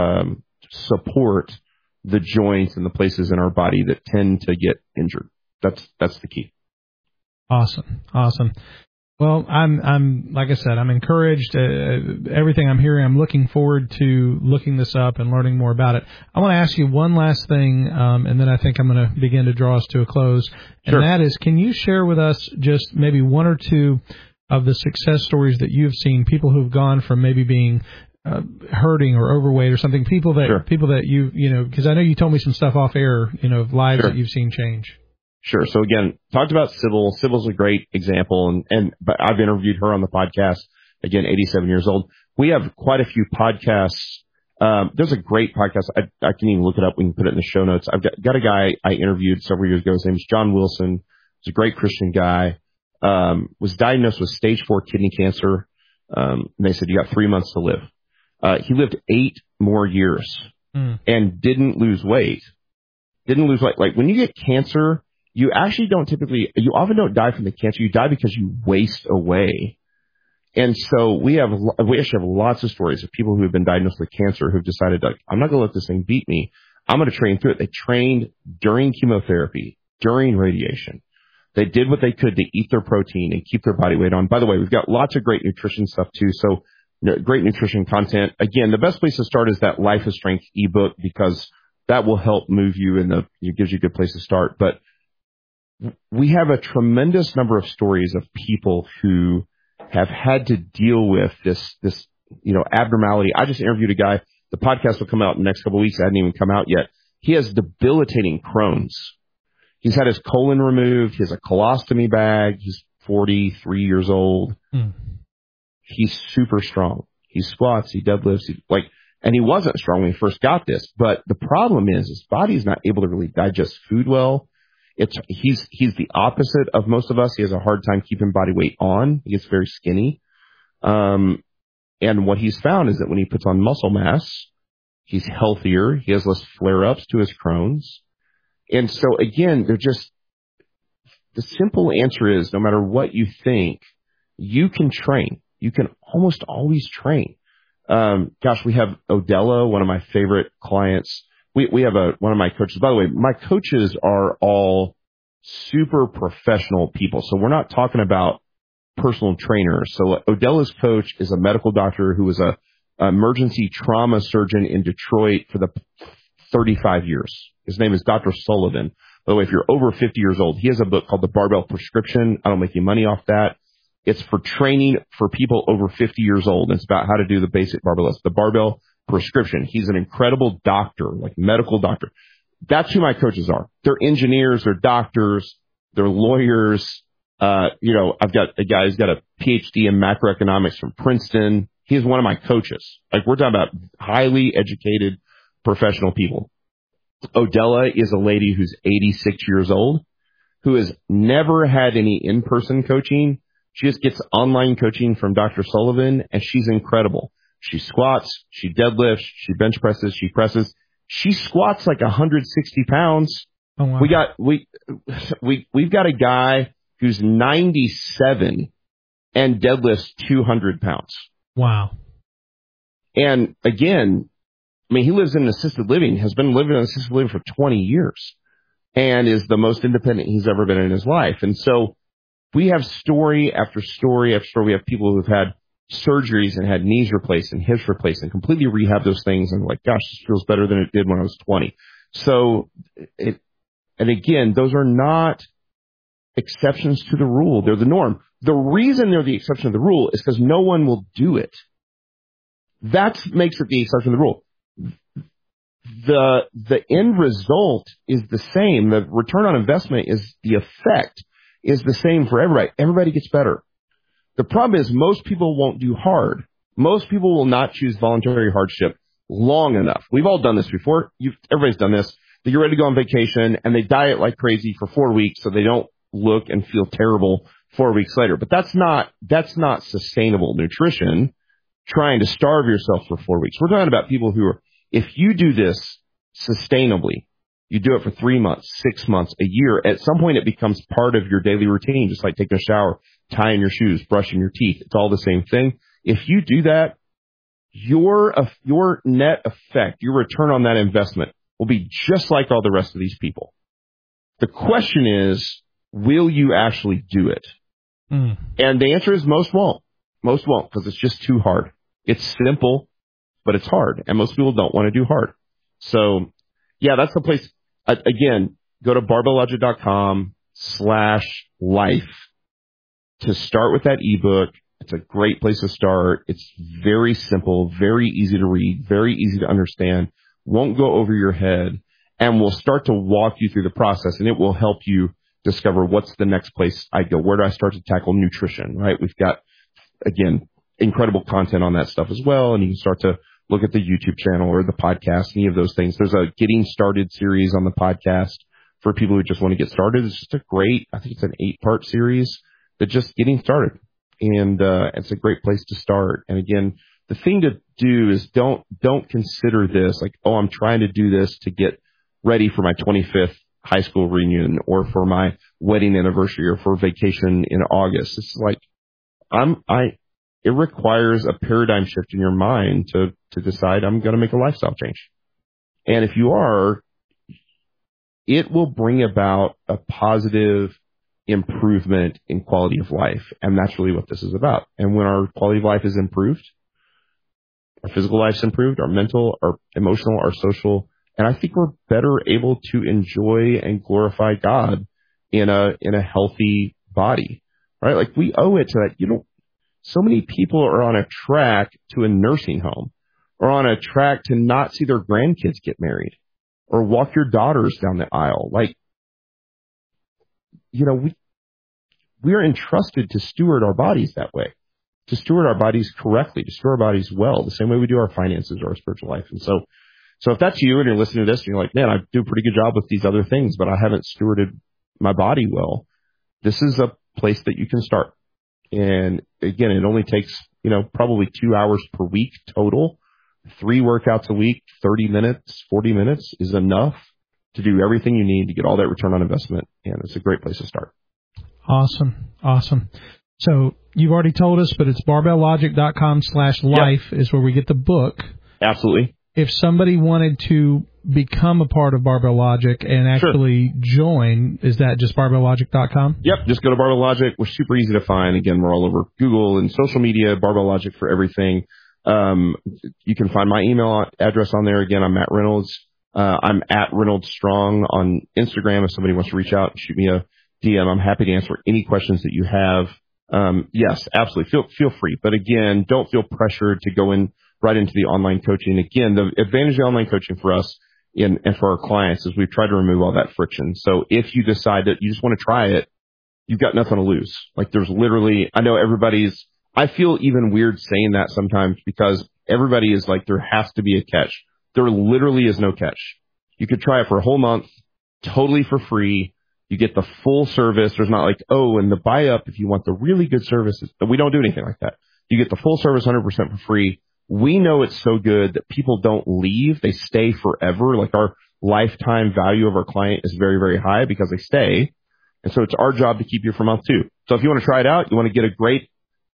support the joints and the places in our body that tend to get injured. That's the key. Awesome. Well, I'm like I said, I'm encouraged. Everything I'm hearing, I'm looking forward to looking this up and learning more about it. I want to ask you one last thing, and then I think I'm going to begin to draw us to a close. And Sure. That is, can you share with us just maybe one or two of the success stories that you've seen, people who've gone from maybe being hurting or overweight or something, people that because I know you told me some stuff off air, of lives Sure. that you've seen change. Sure. So again, talked about Sybil. Sybil's a great example, but I've interviewed her on the podcast. Again, 87 years old. We have quite a few podcasts. There's a great podcast. I can even look it up. We can put it in the show notes. I've got a guy I interviewed several years ago. His name is John Wilson. He's a great Christian guy. Was diagnosed with stage 4 kidney cancer. And they said, you got 3 months to live. He lived 8 more years and didn't lose weight. Like when you get cancer, you often don't die from the cancer. You die because you waste away. And so we actually have lots of stories of people who have been diagnosed with cancer who've decided, I'm not going to let this thing beat me. I'm going to train through it. They trained during chemotherapy, during radiation. They did what they could to eat their protein and keep their body weight on. By the way, we've got lots of great nutrition stuff too. So great nutrition content. Again, the best place to start is that Life of Strength ebook, because that will help move you it gives you a good place to start. But we have a tremendous number of stories of people who have had to deal with this abnormality. I just interviewed a guy. The podcast will come out in the next couple of weeks. It hadn't even come out yet. He has debilitating Crohn's. He's had his colon removed. He has a colostomy bag. He's 43 years old. He's super strong. He squats. He deadlifts. And he wasn't strong when he first got this. But the problem is his body's not able to really digest food well. He's the opposite of most of us. He has a hard time keeping body weight on. He gets very skinny. And what he's found is that when he puts on muscle mass, he's healthier. He has less flare-ups to his Crohn's. And so again, the simple answer is no matter what you think, you can train. You can almost always train. We have Odella, one of my favorite clients. We have one of my coaches. By the way, my coaches are all super professional people. So we're not talking about personal trainers. So Odella's coach is a medical doctor who was a emergency trauma surgeon in Detroit for the 35 years. His name is Dr. Sullivan. By the way, if you're over 50 years old, he has a book called The Barbell Prescription. I don't make any money off that. It's for training for people over 50 years old. It's about how to do the basic barbell lifts. The Barbell Prescription. He's an incredible doctor, like medical doctor. That's who my coaches are. They're engineers, they're doctors, they're lawyers. I've got a guy who's got a PhD in macroeconomics from Princeton. He's one of my coaches. We're talking about highly educated professional people. Odella is a lady who's 86 years old, who has never had any in-person coaching. She just gets online coaching from Dr. Sullivan, and she's incredible. She squats, she deadlifts, she bench presses, she presses. She squats like 160 pounds. Oh, wow. We've got a guy who's 97 and deadlifts 200 pounds. Wow. And again, I mean, he lives in assisted living, has been living in assisted living for 20 years and is the most independent he's ever been in his life. And so we have story after story after story. We have people who've had surgeries and had knees replaced and hips replaced and completely rehab those things. And like, gosh, this feels better than it did when I was 20. So and again, those are not exceptions to the rule. They're the norm. The reason they're the exception to the rule is because no one will do it. That makes it the exception to the rule. The end result is the same. The return on investment is the effect is the same for everybody. Everybody gets better. The problem is most people won't do hard. Most people will not choose voluntary hardship long enough. We've all done this before. Everybody's done this. That you're ready to go on vacation and they diet like crazy for 4 weeks so they don't look and feel terrible 4 weeks later. But that's not sustainable nutrition, trying to starve yourself for 4 weeks. We're talking about people who are, if you do this sustainably, you do it for 3 months, 6 months, a year, at some point it becomes part of your daily routine, just like taking a shower, tying your shoes, brushing your teeth. It's all the same thing. If you do that, your net effect, your return on that investment will be just like all the rest of these people. The question is, will you actually do it? And the answer is most won't. Most won't, because it's just too hard. It's simple, but it's hard. And most people don't want to do hard. So, yeah, that's the place. Again, go to barbelllogic.com/life to start with that ebook. It's a great place to start. It's very simple, very easy to read, very easy to understand, won't go over your head, and will start to walk you through the process, and it will help you discover what's the next place I go. Where do I start to tackle nutrition, right? We've got, again, incredible content on that stuff as well, and you can start to look at the YouTube channel or the podcast, any of those things. There's a Getting Started series on the podcast for people who just want to get started. It's just I think it's an 8-part series that just getting started. And it's a great place to start. And again, the thing to do is don't consider this like, oh, I'm trying to do this to get ready for my 25th high school reunion or for my wedding anniversary or for vacation in August. It's like, it requires a paradigm shift in your mind to decide I'm going to make a lifestyle change. And if you are, it will bring about a positive improvement in quality of life. And that's really what this is about. And when our quality of life is improved, our physical life's improved, our mental, our emotional, our social, and I think we're better able to enjoy and glorify God in a healthy body, right? Like we owe it to that. So many people are on a track to a nursing home or on a track to not see their grandkids get married or walk your daughters down the aisle. Like, we are entrusted to steward our bodies that way, to steward our bodies correctly, to steward our bodies well, the same way we do our finances or our spiritual life. And so if that's you and you're listening to this and you're like, man, I do a pretty good job with these other things, but I haven't stewarded my body well, this is a place that you can start. And again, it only takes, probably 2 hours per week total, 3 workouts a week, 30 minutes, 40 minutes is enough to do everything you need to get all that return on investment. And it's a great place to start. Awesome. So you've already told us, but it's barbelllogic.com/life is where we get the book. Absolutely. If somebody wanted to become a part of Barbell Logic and actually join, is that just barbelllogic.com? Yep. Just go to Barbell Logic. We're super easy to find. Again, we're all over Google and social media, Barbell Logic for everything. You can find my email address on there. Again, I'm Matt Reynolds. I'm at Reynolds Strong on Instagram. If somebody wants to reach out and shoot me a DM, I'm happy to answer any questions that you have. Yes, absolutely. Feel free. But again, don't feel pressured to go right into the online coaching. Again, the advantage of the online coaching for us and for our clients is we've tried to remove all that friction. So if you decide that you just want to try it, you've got nothing to lose. Like there's literally, I know I feel even weird saying that sometimes because everybody is like, there has to be a catch. There literally is no catch. You could try it for a whole month, totally for free. You get the full service. There's not like, oh, and the buy up if you want the really good services. We don't do anything like that. You get the full service 100% for free. We know it's so good that people don't leave. They stay forever. Like our lifetime value of our client is very, very high because they stay. And so it's our job to keep you for month 2. So if you want to try it out, you want to get a great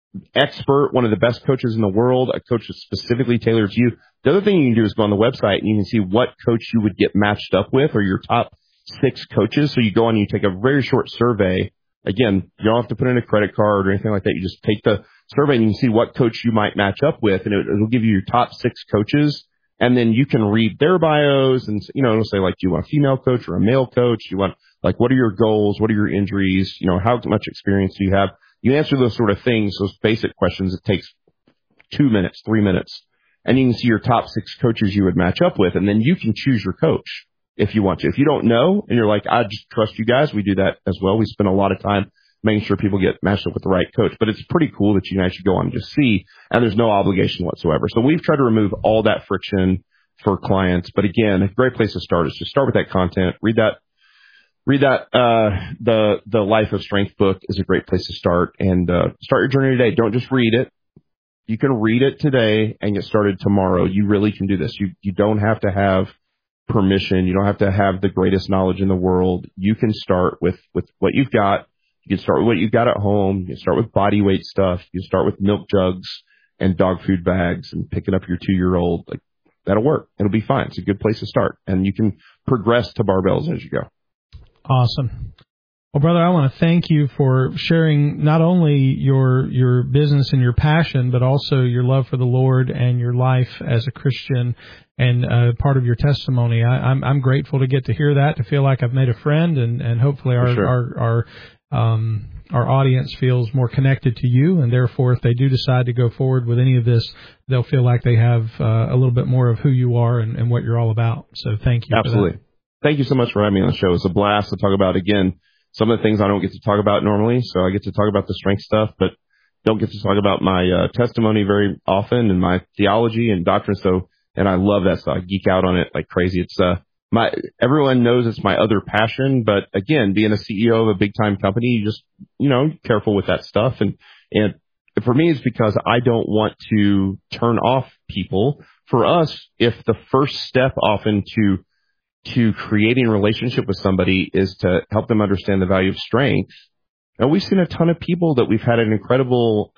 expert, one of the best coaches in the world, a coach that's specifically tailored to you. The other thing you can do is go on the website and you can see what coach you would get matched up with or your top 6 coaches. So you go on and you take a very short survey. Again, you don't have to put in a credit card or anything like that. You just take the survey and you can see what coach you might match up with, and it'll give you your top 6 coaches. And then you can read their bios and, it'll say, like, do you want a female coach or a male coach? Do you want, like, what are your goals? What are your injuries? How much experience do you have? You answer those sort of things, those basic questions. It takes 2 minutes, 3 minutes. And you can see your top 6 coaches you would match up with. And then you can choose your coach if you want to. If you don't know and you're like, I just trust you guys, we do that as well. We spend a lot of time making sure people get matched up with the right coach. But it's pretty cool that you can actually go on and just see, and there's no obligation whatsoever. So we've tried to remove all that friction for clients. But again, a great place to start is just start with that content. Read that. The Life of Strength book is a great place to start, and start your journey today. Don't just read it. You can read it today and get started tomorrow. You really can do this. You don't have to have permission. You don't have to have the greatest knowledge in the world. You can start with what you've got. You can start with what you've got at home. You can start with body weight stuff. You can start with milk jugs and dog food bags and picking up your 2-year-old. Like, that'll work. It'll be fine. It's a good place to start. And you can progress to barbells as you go. Awesome. Well, brother, I want to thank you for sharing not only your business and your passion, but also your love for the Lord and your life as a Christian and part of your testimony. I'm grateful to get to hear that, to feel like I've made a friend, and hopefully our audience feels more connected to you, and therefore, if they do decide to go forward with any of this, they'll feel like they have a little bit more of who you are and what you're all about. So thank you. Absolutely. For that. Thank you so much for having me on the show. It's a blast to talk about, again, some of the things I don't get to talk about normally. So I get to talk about the strength stuff, but don't get to talk about my testimony very often and my theology and doctrine. And I love that stuff. I geek out on it like crazy. It's everyone knows it's my other passion, but again, being a CEO of a big time company, you just, careful with that stuff. And for me, it's because I don't want to turn off people. For us, if the first step often to creating a relationship with somebody is to help them understand the value of strength. And we've seen a ton of people that we've had an incredible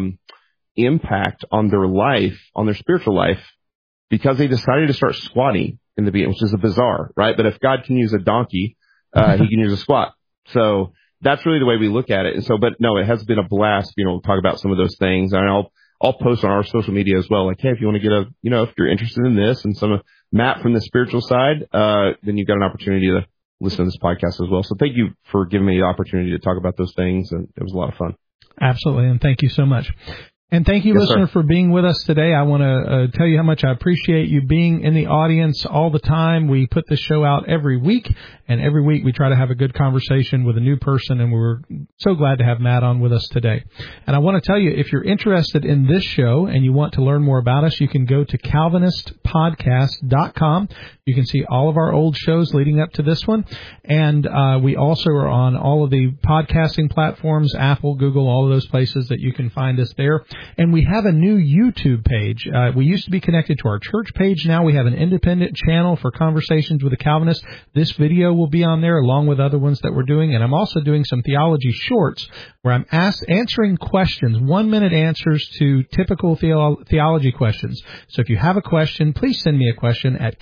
impact on their life, on their spiritual life, because they decided to start squatting in the beginning, which is a bizarre, right? But if God can use a donkey, he can use a squat. So that's really the way we look at it. And so, but no, it has been a blast, to talk about some of those things. And I'll post on our social media as well. Like, hey, if you want to get if you're interested in this and some of Matt from the spiritual side, then you've got an opportunity to listen to this podcast as well. So thank you for giving me the opportunity to talk about those things. And it was a lot of fun. Absolutely. And thank you so much. And thank you, yes, listener, sir. for being with us today. I want to tell you how much I appreciate you being in the audience all the time. We put this show out every week, and every week we try to have a good conversation with a new person, and we're so glad to have Matt on with us today. And I want to tell you, if you're interested in this show and you want to learn more about us, you can go to CalvinistPodcast.com. You can see all of our old shows leading up to this one. And we also are on all of the podcasting platforms, Apple, Google, all of those places that you can find us there. And we have a new YouTube page. We used to be connected to our church page. Now we have an independent channel for Conversations with a Calvinist. This video will be on there along with other ones that we're doing. And I'm also doing some theology shorts where I'm answering questions, 1-minute answers to typical theology questions. So if you have a question, please send me a question at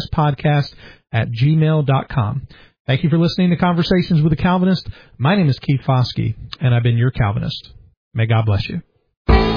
calvinistpodcast@gmail.com. Thank you for listening to Conversations with a Calvinist. My name is Keith Foskey, and I've been your Calvinist. May God bless you.